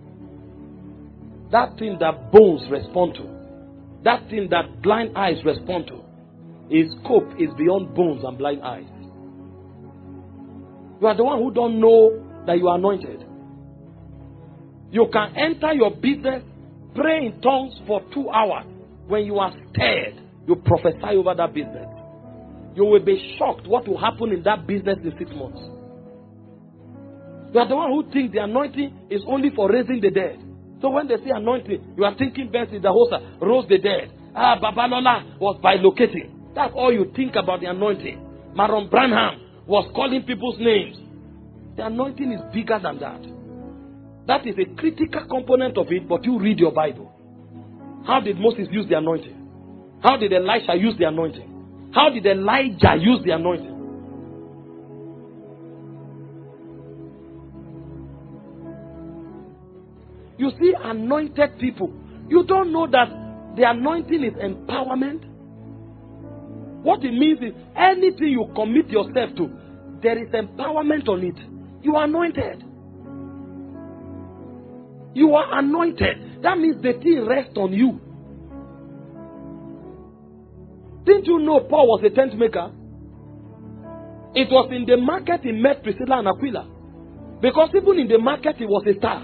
That thing that bones respond to, that thing that blind eyes respond to, his scope is beyond bones and blind eyes. You are the one who don't know that you are anointed. You can enter your business, pray in tongues for two hours. When you are scared, you prophesy over that business. You will be shocked what will happen in that business in six months. You are the one who thinks the anointing is only for raising the dead. So when they say anointing, you are thinking Bessie the Hosa rose the dead. Ah, Babalola was bilocating. That's all you think about the anointing. Maron Branham was calling people's names. The anointing is bigger than that. That is a critical component of it, but you read your Bible. How did Moses use the anointing? How did Elisha use the anointing? How did Elijah use the anointing? You see, anointed people, you don't know that the anointing is empowerment. What it means is anything you commit yourself to, there is empowerment on it. You are anointed. You are anointed. That means the thing rests on you. Didn't you know Paul was a tent maker? It was in the market he met Priscilla and Aquila. Because even in the market he was a star.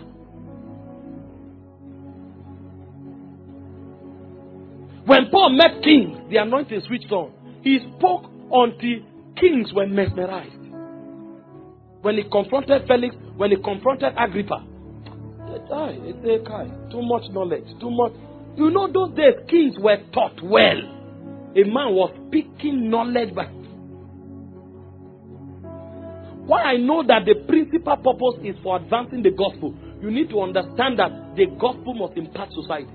When Paul met kings, the anointing switched on. He spoke until kings were mesmerized. When he confronted Felix, when he confronted Agrippa, Die. It's a guy. Too much knowledge. Too much. You know, those days kings were taught well. A man was speaking knowledge, but why I know that the principal purpose is for advancing the gospel. You need to understand that the gospel must impact society.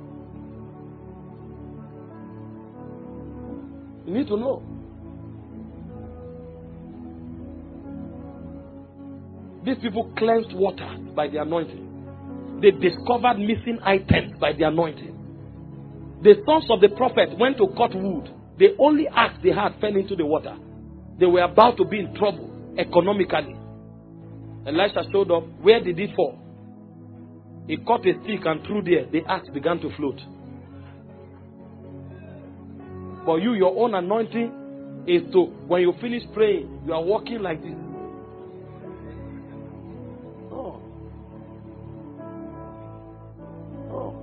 You need to know. These people cleansed water by the anointing. They discovered missing items by the anointing. The sons of the prophet went to cut wood. The only axe they had fell into the water. They were about to be in trouble economically. Elisha showed up. Where did it fall? He caught a stick and threw there. The axe began to float. For you, your own anointing is to, when you finish praying, you are walking like this. Oh. Oh.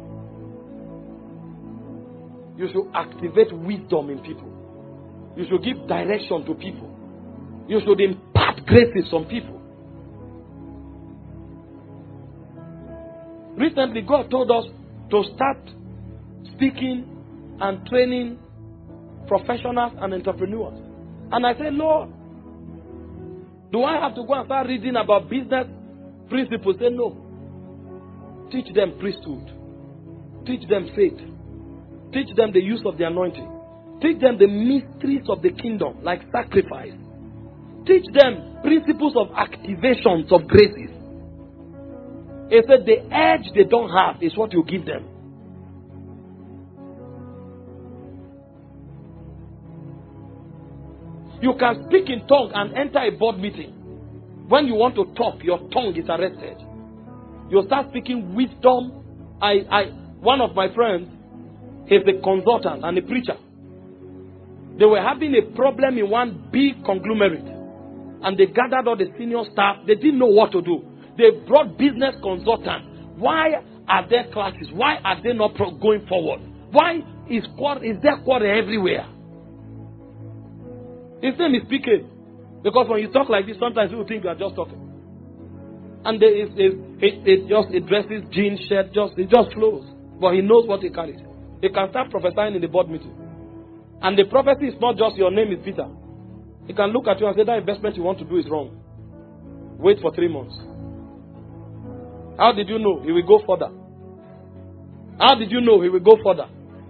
You should activate wisdom in people. You should give direction to people. You should impart graces on people. Recently, God told us to start speaking and training professionals and entrepreneurs. And I said, Lord, do I have to go and start reading about business principles? Say, no. Teach them priesthood. Teach them faith. Teach them the use of the anointing. Teach them the mysteries of the kingdom, like sacrifice. Teach them principles of activations of graces. He said the edge they don't have is what you give them. You can speak in tongue and enter a board meeting. When you want to talk, your tongue is arrested. You start speaking wisdom. I, I, one of my friends is a consultant and a preacher. They were having a problem in one big conglomerate. And they gathered all the senior staff. They didn't know what to do. They brought business consultants. Why are there classes? Why are they not pro- going forward? Why is, is there quarrel everywhere? His name is P K. Because when you talk like this, sometimes people think you are just talking. And they, it, it, it, it just addresses jean shirt, just, it just flows. But he knows what he carries. He can start prophesying in the board meeting. And the prophecy is not just your name is Peter. He can look at you and say that investment you want to do is wrong. Wait for three months. How did you know? He will go further. How did you know? He will go further.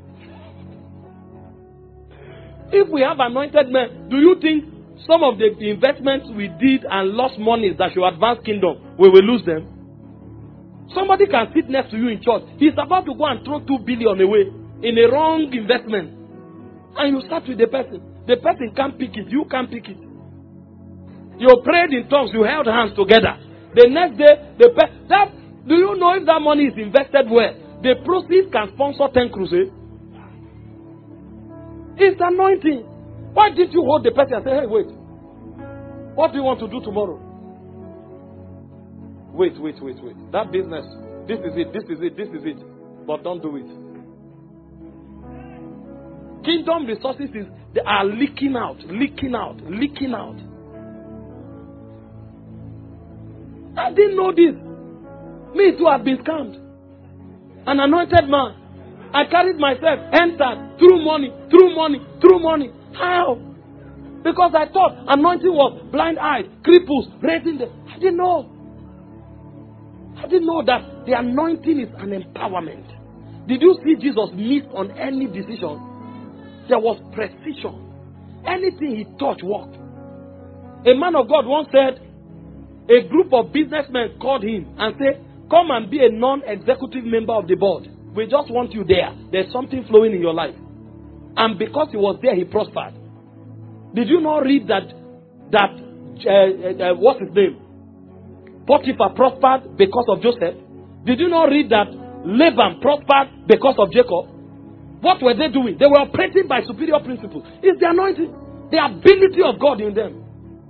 If we have anointed men, do you think some of the investments we did and lost money that should advance kingdom, we will lose them? Somebody can sit next to you in church. He's about to go and throw two billion away in a wrong investment. And you start with the person. The person can't pick it. You can't pick it. You prayed in tongues. You held hands together. The next day, the pe- that do you know if that money is invested well? The proceeds can sponsor ten crusades. It's anointing. Why did you hold the person and say, hey, wait. What do you want to do tomorrow? Wait, wait, wait, wait. That business, this is it, this is it, this is it. But don't do it. Kingdom resources is they are leaking out, leaking out, leaking out. I didn't know this. Me too have been scammed. An anointed man. I carried myself, entered, through money, through money, through money. How? Because I thought anointing was blind eyes, cripples, raising the... I didn't know. I didn't know that the anointing is an empowerment. Did you see Jesus miss on any decision? There was precision. Anything he touched worked. A man of God once said, a group of businessmen called him and said, come and be a non-executive member of the board. We just want you there. There's something flowing in your life. And because he was there, he prospered. Did you not read that, that uh, uh, what's his name? Potiphar prospered because of Joseph? Did you not read that Laban prospered because of Jacob? What were they doing? They were operating by superior principles. It's the anointing, the ability of God in them.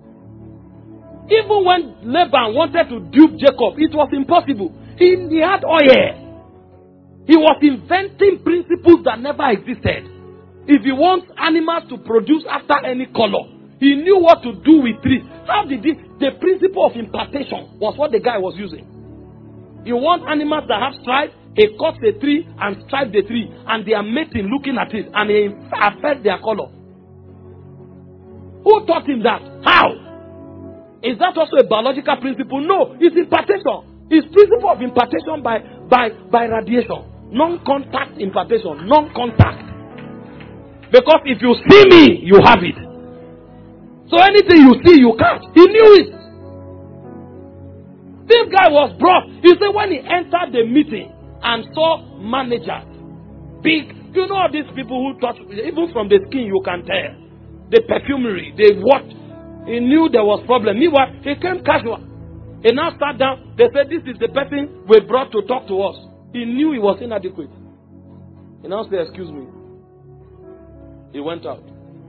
Even when Laban wanted to dupe Jacob, it was impossible. He, he had oil. He was inventing principles that never existed. If he wants animals to produce after any color, he knew what to do with trees. How did this? The principle of impartation was what the guy was using. You want animals that have stripes? He cuts a tree and stripes the tree, and they are mating looking at it, and he affects their color. Who taught him that? How? Is that also a biological principle? No, it's impartation. It's principle of impartation by, by, by radiation. Non-contact impartation. Non-contact. Because if you see me, you have it. So anything you see, you can't. He knew it. This guy was brought. He said when he entered the meeting and saw managers, big, you know these people who touch, even from the skin you can tell. The perfumery, they what? He knew there was problem. Meanwhile, he came casual. He now sat down. They said, this is the person we brought to talk to us. He knew he was inadequate. He now said, excuse me. He went out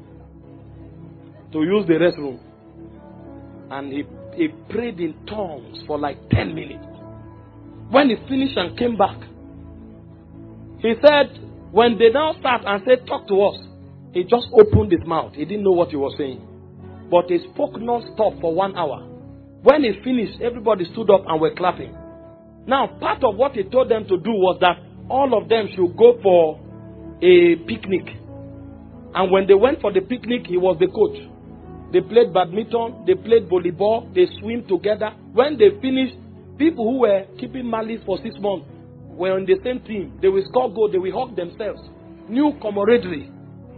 to use the restroom. And he, he prayed in tongues for like ten minutes. When he finished and came back, he said, when they now start and said, talk to us, he just opened his mouth. He didn't know what he was saying. But he spoke non-stop for one hour. When he finished, everybody stood up and were clapping. Now, part of what he told them to do was that all of them should go for a picnic. And when they went for the picnic, he was the coach. They played badminton, they played volleyball, they swim together. When they finished, people who were keeping malice for six months were on the same team. They will score goal, they will hug themselves. New camaraderie.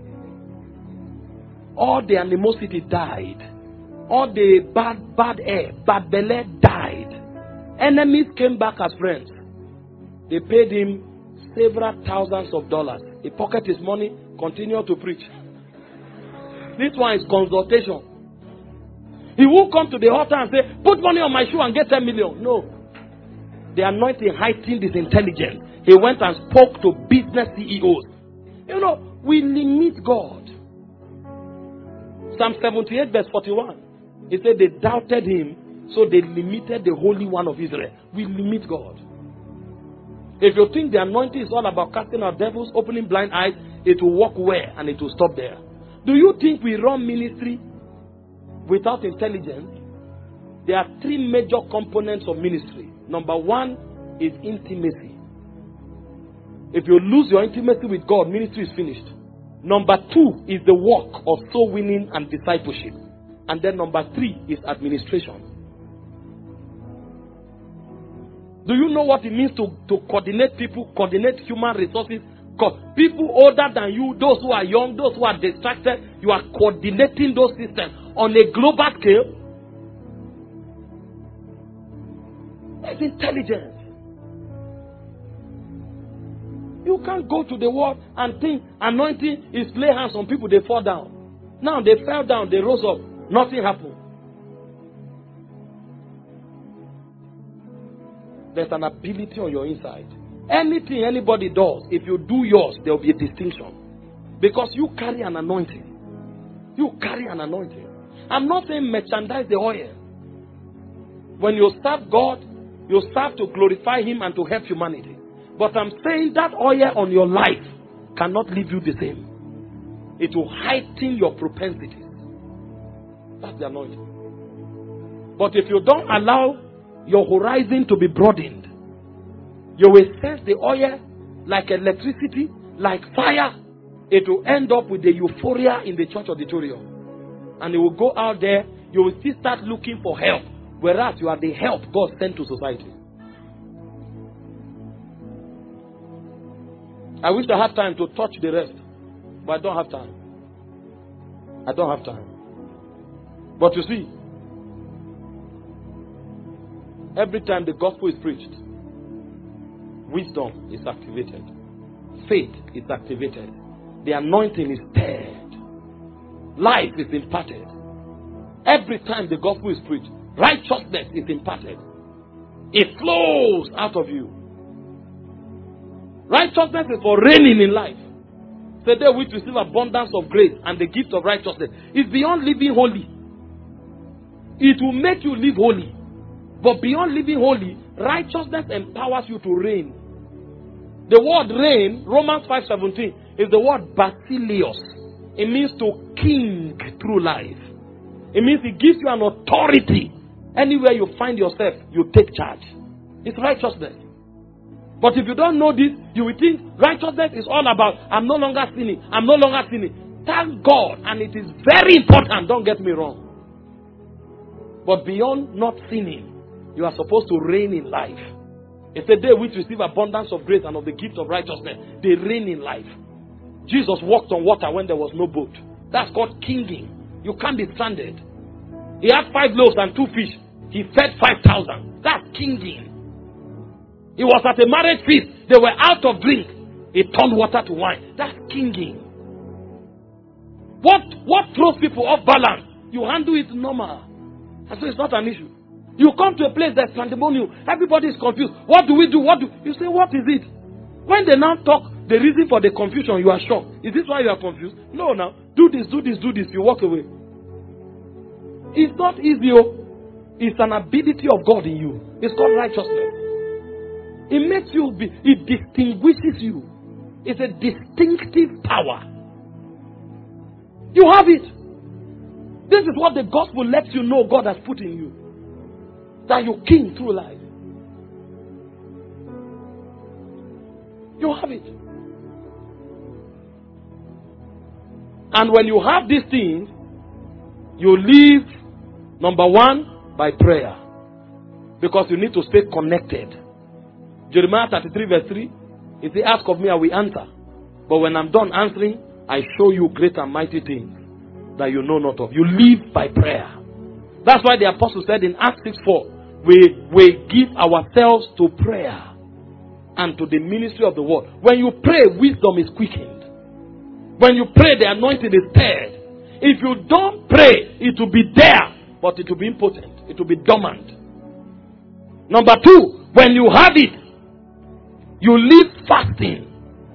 All the animosity died. All the bad, bad air, bad belly died. Enemies came back as friends. They paid him several thousands of dollars. He pocketed his money, continued to preach. This one is consultation. He won't come to the altar and say, put money on my shoe and get ten million. No. The anointing heightened his intelligence. He went and spoke to business C E Os. You know, we limit God. Psalm seventy-eight verse forty-one. He said they doubted him, so they limited the Holy One of Israel. We limit God. If you think the anointing is all about casting out devils, opening blind eyes, it will work where and it will stop there. Do you think we run ministry without intelligence? There are three major components of ministry. Number one is intimacy. If you lose your intimacy with God, ministry is finished. Number two is the work of soul winning and discipleship. And then number three is administration. Do you know what it means to, to coordinate people, coordinate human resources? People older than you, those who are young, those who are distracted, you are coordinating those systems on a global scale. It's intelligence. You can't go to the world and think anointing is lay hands on people, they fall down. Now they fell down, they rose up, nothing happened. There's an ability on your inside. Anything anybody does, if you do yours, there will be a distinction. Because you carry an anointing. You carry an anointing. I'm not saying merchandise the oil. When you serve God, you serve to glorify Him and to help humanity. But I'm saying that oil on your life cannot leave you the same. It will heighten your propensities. That's the anointing. But if you don't allow your horizon to be broadened, you will sense the oil like electricity, like fire. It will end up with the euphoria in the church auditorium. And it will go out there, you will still start looking for help. Whereas you are the help God sent to society. I wish I had time to touch the rest. But I don't have time. I don't have time. But you see, every time the gospel is preached, wisdom is activated. Faith is activated. The anointing is stirred. Life is imparted. Every time the gospel is preached, righteousness is imparted. It flows out of you. Righteousness is for reigning in life. So they which receive abundance of grace and the gift of righteousness. It's beyond living holy. It will make you live holy. But beyond living holy, righteousness empowers you to reign. The word reign, Romans five seventeen, is the word basileos. It means to king through life. It means it gives you an authority. Anywhere you find yourself, you take charge. It's righteousness. But if you don't know this, you will think righteousness is all about, I'm no longer sinning. I'm no longer sinning. Thank God. And it is very important. Don't get me wrong. But beyond not sinning, you are supposed to reign in life. It's a day which receive abundance of grace and of the gift of righteousness. They reign in life. Jesus walked on water when there was no boat. That's called kinging. You can't be stranded. He had five loaves and two fish. He fed five thousand. That's kinging. He was at a marriage feast. They were out of drink. He turned water to wine. That's kinging. What, what throws people off balance? You handle it normal. And so it's not an issue. You come to a place that's pandemonium. Everybody is confused. What do we do? What do you say? What is it? When they now talk, the reason for the confusion, you are shocked. Is this why you are confused? No, now do this, do this, do this. You walk away. It's not easy. It's an ability of God in you. It's called righteousness. It makes you be. It distinguishes you. It's a distinctive power. You have it. This is what the gospel lets you know God has put in you. That you king through life. You have it. And when you have these things, you live, number one, by prayer. Because you need to stay connected. Jeremiah thirty-three verse three, if they ask of me, I will answer. But when I'm done answering, I show you great and mighty things that you know not of. You live by prayer. That's why the apostle said in Acts six four, we, we give ourselves to prayer and to the ministry of the word. When you pray, wisdom is quickened. When you pray, the anointing is stirred. If you don't pray, it will be there, but it will be impotent. It will be dormant. Number two, when you have it, you live fasting.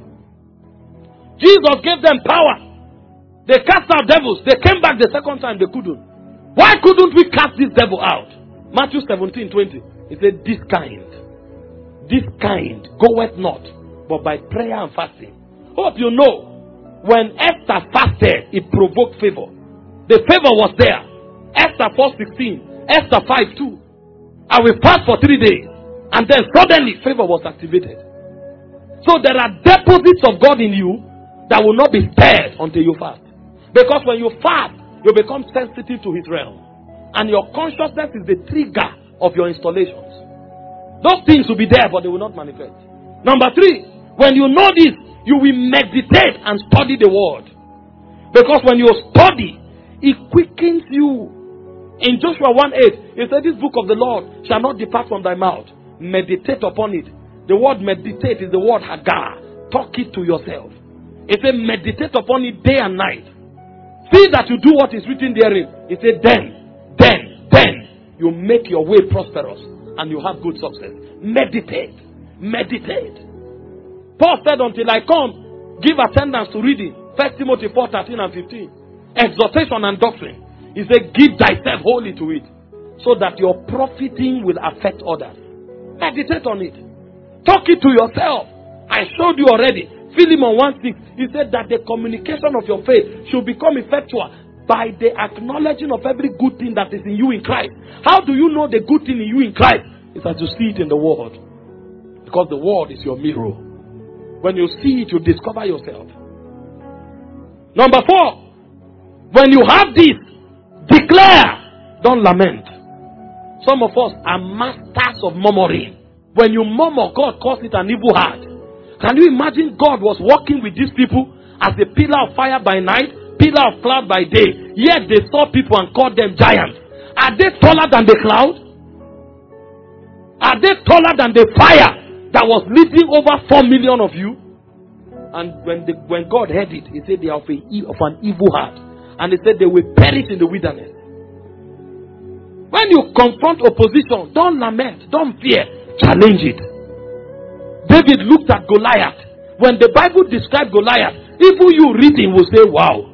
Jesus gave them power. They cast out devils. They came back the second time, they couldn't. Why couldn't we cast this devil out? Matthew seventeen twenty. He said, this kind, this kind goeth not, but by prayer and fasting. Hope you know, when Esther fasted, it provoked favor. The favor was there. Esther four sixteen, Esther five two. I will fast for three days. And then suddenly favor was activated. So there are deposits of God in you that will not be stirred until you fast. Because when you fast, you become sensitive to his realm. And your consciousness is the trigger of your installations. Those things will be there, but they will not manifest. Number three, when you know this, you will meditate and study the word. Because when you study, it quickens you. In Joshua one eight, it said, this book of the Lord shall not depart from thy mouth. Meditate upon it. The word meditate is the word hagar. Talk it to yourself. It said, meditate upon it day and night. See that you do what is written therein. It said, then, then, then, you make your way prosperous and you have good success. Meditate. Meditate. Paul said, until I come, give attendance to reading. First Timothy four thirteen and fifteen. Exhortation and doctrine. He said, give thyself wholly to it, so that your profiting will affect others. Meditate on it. Talk it to yourself. I showed you already. Philemon one six, he said that the communication of your faith should become effectual by the acknowledging of every good thing that is in you in Christ. How do you know the good thing in you in Christ? It's as you see it in the Word. Because the Word is your mirror. When you see it, you discover yourself. Number four, when you have this, declare, don't lament. Some of us are masters of murmuring. When you murmur, God calls it an evil heart. Can you imagine God was walking with these people as a pillar of fire by night, pillar of cloud by day, yet they saw people and called them giants? Are they taller than the cloud? Are they taller than the fire that was leading over four million of you? And when the, when God heard it, he said they are of, a, of an evil heart. And he said they will perish in the wilderness. When you confront opposition, don't lament, don't fear, challenge it. David looked at Goliath. When the Bible described Goliath, even you reading will say, wow.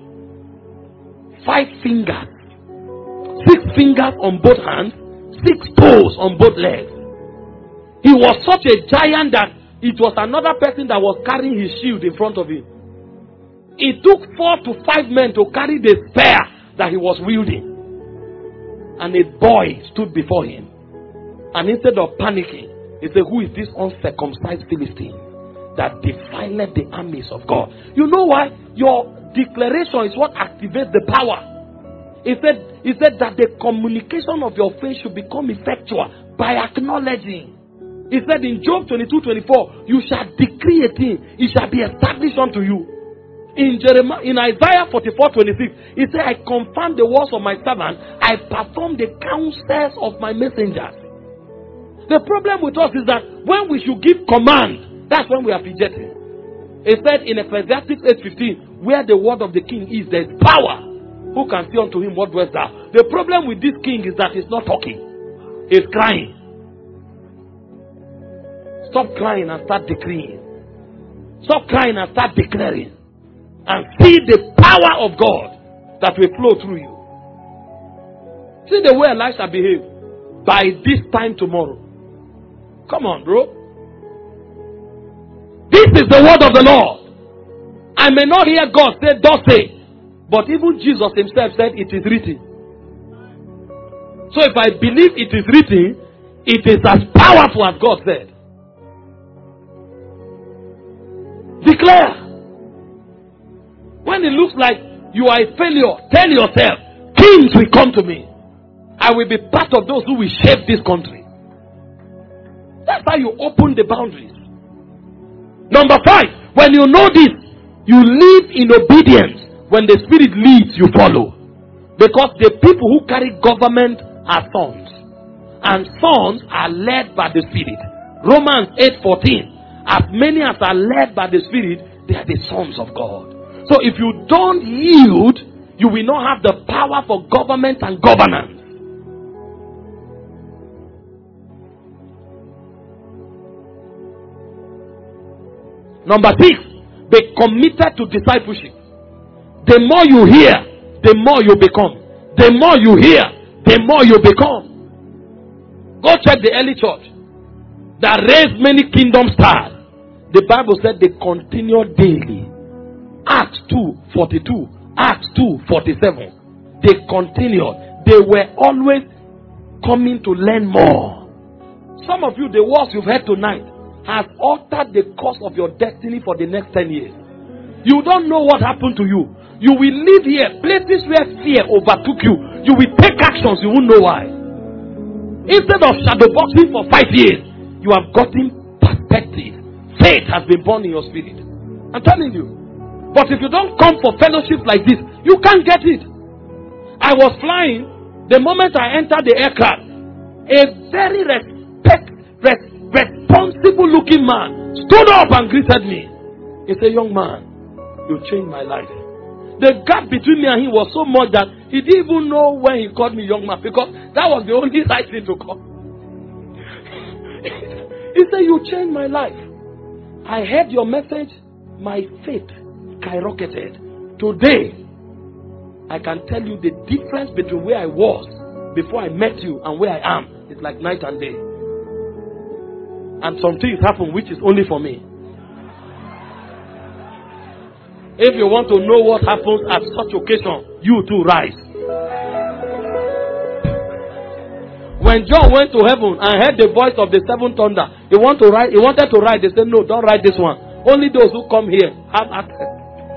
Five fingers. Six fingers on both hands. Six toes on both legs. He was such a giant that it was another person that was carrying his shield in front of him. It took four to five men to carry the spear that he was wielding. And a boy stood before him. And instead of panicking, He said, who is this uncircumcised Philistine that defiled the armies of God? You know why? Your declaration is what activates the power. He said, he said that the communication of your faith should become effectual by acknowledging. He said in Job twenty-two twenty-four, you shall decree a thing, it shall be established unto you. In Jeremiah, in Isaiah forty-four twenty-six, he said, I confirm the words of my servant, I perform the counsels of my messengers. The problem with us is that when we should give command, that's when we are fidgeting. He said in Ecclesiastes eight fifteen, where the word of the king is, there is power. Who can say unto him, what doest thou? The problem with this king is that he's not talking. He's crying. Stop crying and start decreeing. Stop crying and start declaring. And see the power of God that will flow through you. See the way Elisha behaved. By this time tomorrow. Come on, bro. This is the word of the Lord. I may not hear God say, thus say. But even Jesus himself said, it is written. So if I believe it is written, it is as powerful as God said. Declare. When it looks like you are a failure, tell yourself, kings will come to me. I will be part of those who will shape this country. That's how you open the boundaries. Number five, when you know this, you live in obedience. When the Spirit leads, you follow. Because the people who carry government are sons. And sons are led by the Spirit. Romans eight fourteen. As many as are led by the Spirit, they are the sons of God. So if you don't yield, you will not have the power for government and governance. Number six, be committed to discipleship. The more you hear, the more you become. The more you hear, the more you become. Go check the early church that raised many kingdom stars. The Bible said they continued daily. Acts two forty-two, Acts two forty-seven. They continued. They were always coming to learn more. Some of you, the words you've heard tonight has altered the course of your destiny for the next ten years. You don't know what happened to you. You will live here, places where fear overtook you. You will take actions, you won't know why. Instead of shadow boxing for five years, you have gotten perspective. Faith has been born in your spirit. I'm telling you. But if you don't come for fellowship like this, you can't get it. I was flying. The moment I entered the aircraft, a very respect, res- responsible looking man stood up and greeted me. He said, young man, you changed my life. The gap between me and him was so much that he didn't even know when he called me young man, because that was the only right thing to call. He said, you changed my life. I heard your message. My faith skyrocketed. Today, I can tell you the difference between where I was before I met you and where I am. It's like night and day. And some things happen which is only for me. If you want to know what happens at such occasion, you too rise. When John went to heaven and heard the voice of the seventh thunder, he want to write. He wanted to write. They said, "No, don't write this one. Only those who come here have access."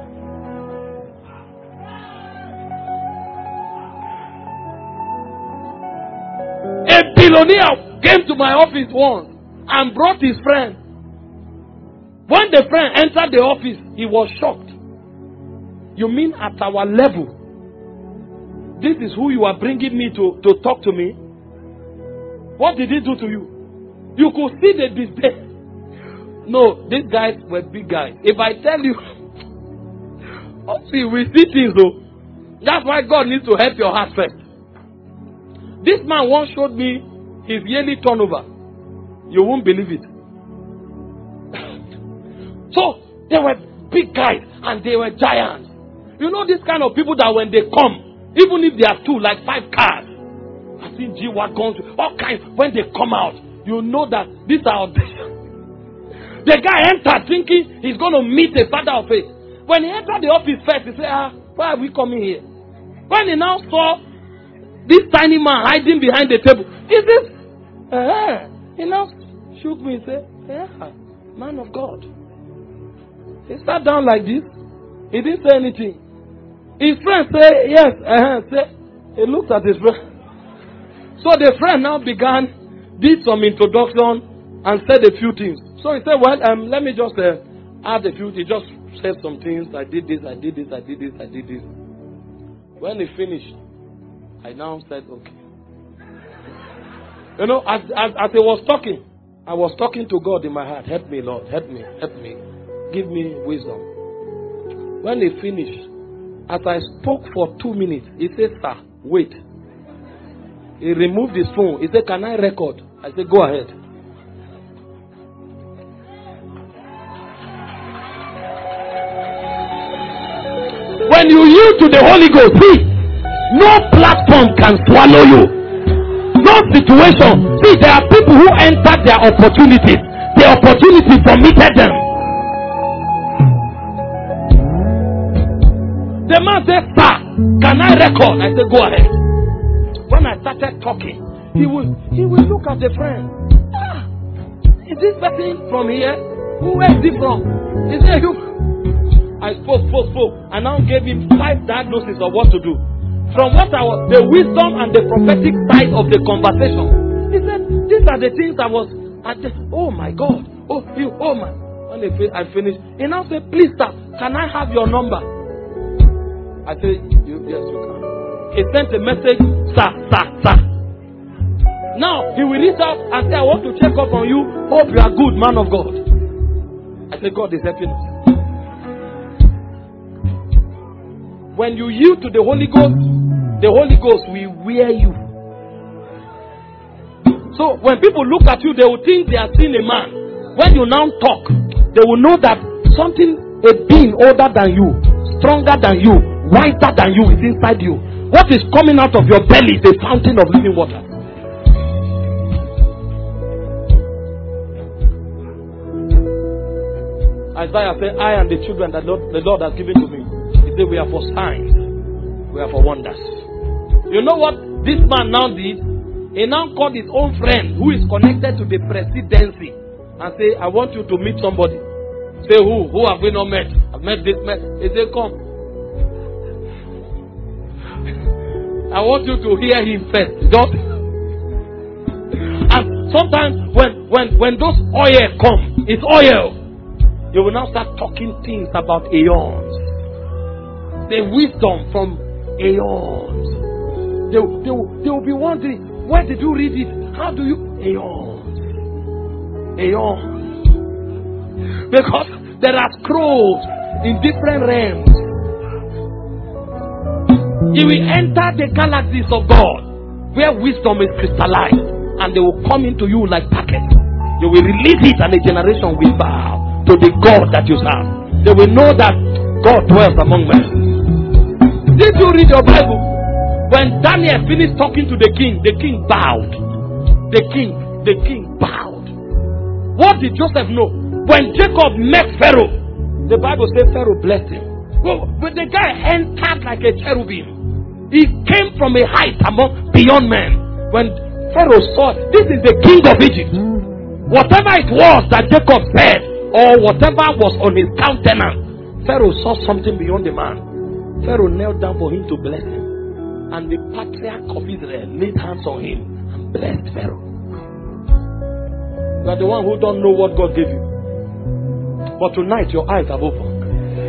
A billionaire came to my office once and brought his friend. When the friend entered the office, he was shocked. You mean at our level, this is who you are bringing me to, to talk to me? What did he do to you? You could see the disdain. No, these guys were big guys. If I tell you, oh, see, we see things though. That's why God needs to help your heart first. This man once showed me his yearly turnover. You won't believe it. So, they were big guys and they were giants. You know this kind of people that when they come, even if they are two, like five cars, I think G-Wagons, all kinds, when they come out, you know that these are auditions. The guy entered thinking he's going to meet a father of faith. When he entered the office first, he said, ah, why are we coming here? When he now saw this tiny man hiding behind the table, is this? Uh, he now shook me and said, yeah, man of God. He sat down like this. He didn't say anything. His friend said, yes, uh-huh. Say, he looked at his friend. So the friend now began, did some introduction and said a few things. So he said, well, um, let me just uh, add a few. He just said some things. I did this, I did this, I did this, I did this. When he finished, I now said, okay. You know, as, as, as he was talking, I was talking to God in my heart. Help me, Lord. Help me. Help me. Give me wisdom. When he finished, as I spoke for two minutes, he said, sir, wait. He removed his phone. He said, can I record? I said, go ahead. When you yield to the Holy Ghost, see, no platform can swallow you. No situation. See, there are people who entered their opportunities. The opportunity permitted them. The man said, sir, can I record? I said, go ahead. When I started talking, he will he will look at the friend. Ah, is this person from here? Who is he from? He said, you. I spoke, spoke, spoke, and now gave him five diagnoses of what to do. From what I was, the wisdom and the prophetic side of the conversation. He said, these are the things I was, I just, oh my God, oh, you, oh my. When I finished, he now said, please sir, can I have your number? I said, you, yes you can. He sent a message, sir, sir, sir. Now, he will reach out and say, I want to check up on you, hope you are good, man of God. I said, God is helping us. When you yield to the Holy Ghost, the Holy Ghost will wear you. So when people look at you, they will think they are seeing a man. When you now talk, they will know that something, a being older than you, stronger than you, wiser than you is inside you. What is coming out of your belly is a fountain of living water. Isaiah said, I and the children that Lord, the Lord has given to me. We are for signs. We are for wonders. You know what this man now did? He now called his own friend who is connected to the presidency and say, I want you to meet somebody. Say, who? Who have we not met? I've met this man. He said, come. I want you to hear him first. Just. And sometimes when, when, when those oil come, it's oil. You will now start talking things about aeons. The wisdom from aeons. They, they, they will be wondering, where did you read it? How do you? Aeons. Aeons. Because there are scrolls in different realms. You will enter the galaxies of God where wisdom is crystallized, and they will come into you like packets. You will release it, and a generation will bow to the God that you serve. They will know that God dwells among men. Did you read your Bible? When Daniel finished talking to the king, the king bowed. The king, the king bowed. What did Joseph know? When Jacob met Pharaoh, the Bible says Pharaoh blessed him. Well, but the guy entered like a cherubim. He came from a height among beyond men. When Pharaoh saw, this is the king of Egypt. Whatever it was that Jacob said, or whatever was on his countenance, Pharaoh saw something beyond the man. Pharaoh knelt down for him to bless him. And the patriarch of Israel laid hands on him and blessed Pharaoh. You are the one who don't know what God gave you. But tonight your eyes have opened.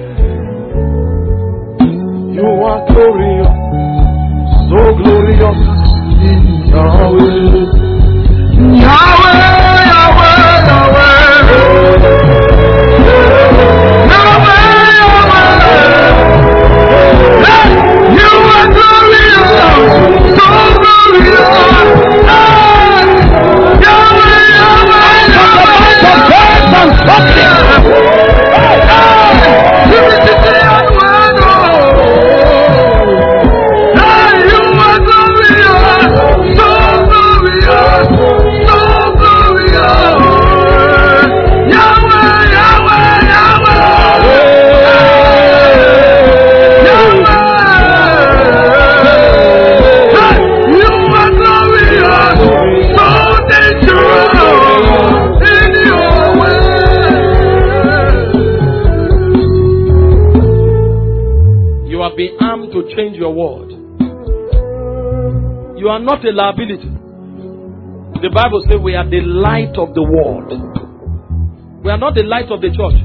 You are glorious, so glorious in Yahweh. Yahweh, Yahweh, Yahweh. Yahweh, Yahweh. You are glorious, so glorious. Yahweh, Yahweh, Yahweh. change your world. You are not a liability. The Bible says we are the light of the world. We are not the light of the church.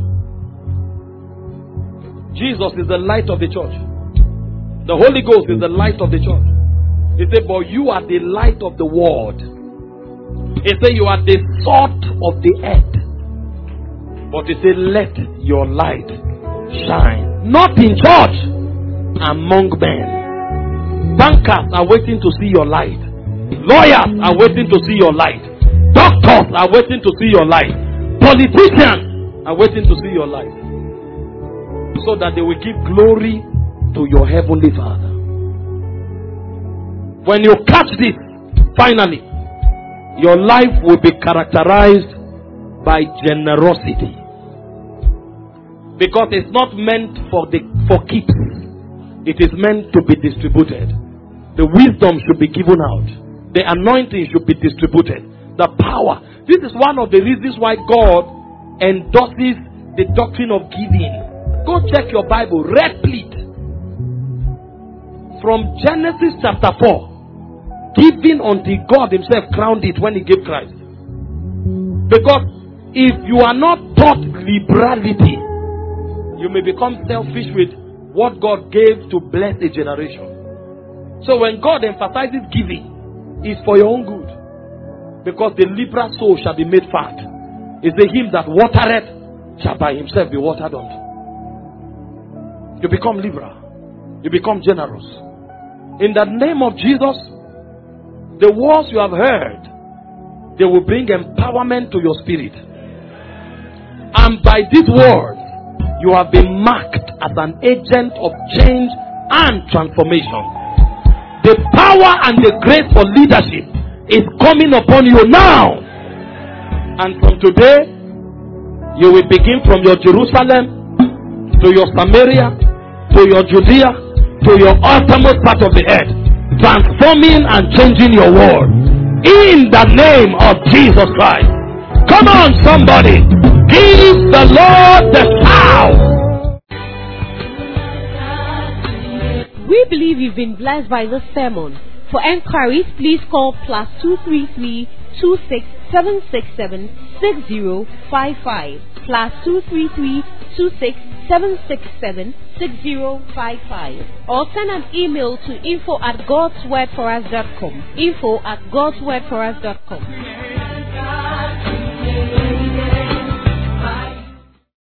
Jesus is the light of the church. The Holy Ghost is the light of the church. He said, but you are the light of the world. He said, you are the salt of the earth. But he said, let your light shine. Not in church, among men. Bankers are waiting to see your light. Lawyers are waiting to see your light. Doctors are waiting to see your light. Politicians are waiting to see your light. So that they will give glory to your heavenly Father. When you catch this, finally, your life will be characterized by generosity. Because it's not meant for the for keeps. It is meant to be distributed. The wisdom should be given out. The anointing should be distributed. The power. This is one of the reasons why God endorses the doctrine of giving. Go check your Bible. Replete. From Genesis chapter four. Giving until God himself crowned it when he gave Christ. Because if you are not taught liberality, you may become selfish with what God gave to bless a generation. So when God emphasizes giving, it's for your own good. Because the liberal soul shall be made fat. It's the him that watereth shall by himself be watered unto. You become liberal. You become generous. In the name of Jesus, the words you have heard, they will bring empowerment to your spirit. And by these words, you have been marked as an agent of change and transformation. The power and the grace for leadership is coming upon you now. And from today, you will begin from your Jerusalem to your Samaria, to your Judea, to your uttermost part of the earth, transforming and changing your world. In the name of Jesus Christ. Come on, somebody. Give the Lord the shout. We believe you've been blessed by this sermon. For enquiries, please call plus two three three two six seven six seven six zero five five. Plus two three three two six seven six seven six zero five five. Or send an email to info at godswordforus dot com. Info at godswordforus dot com.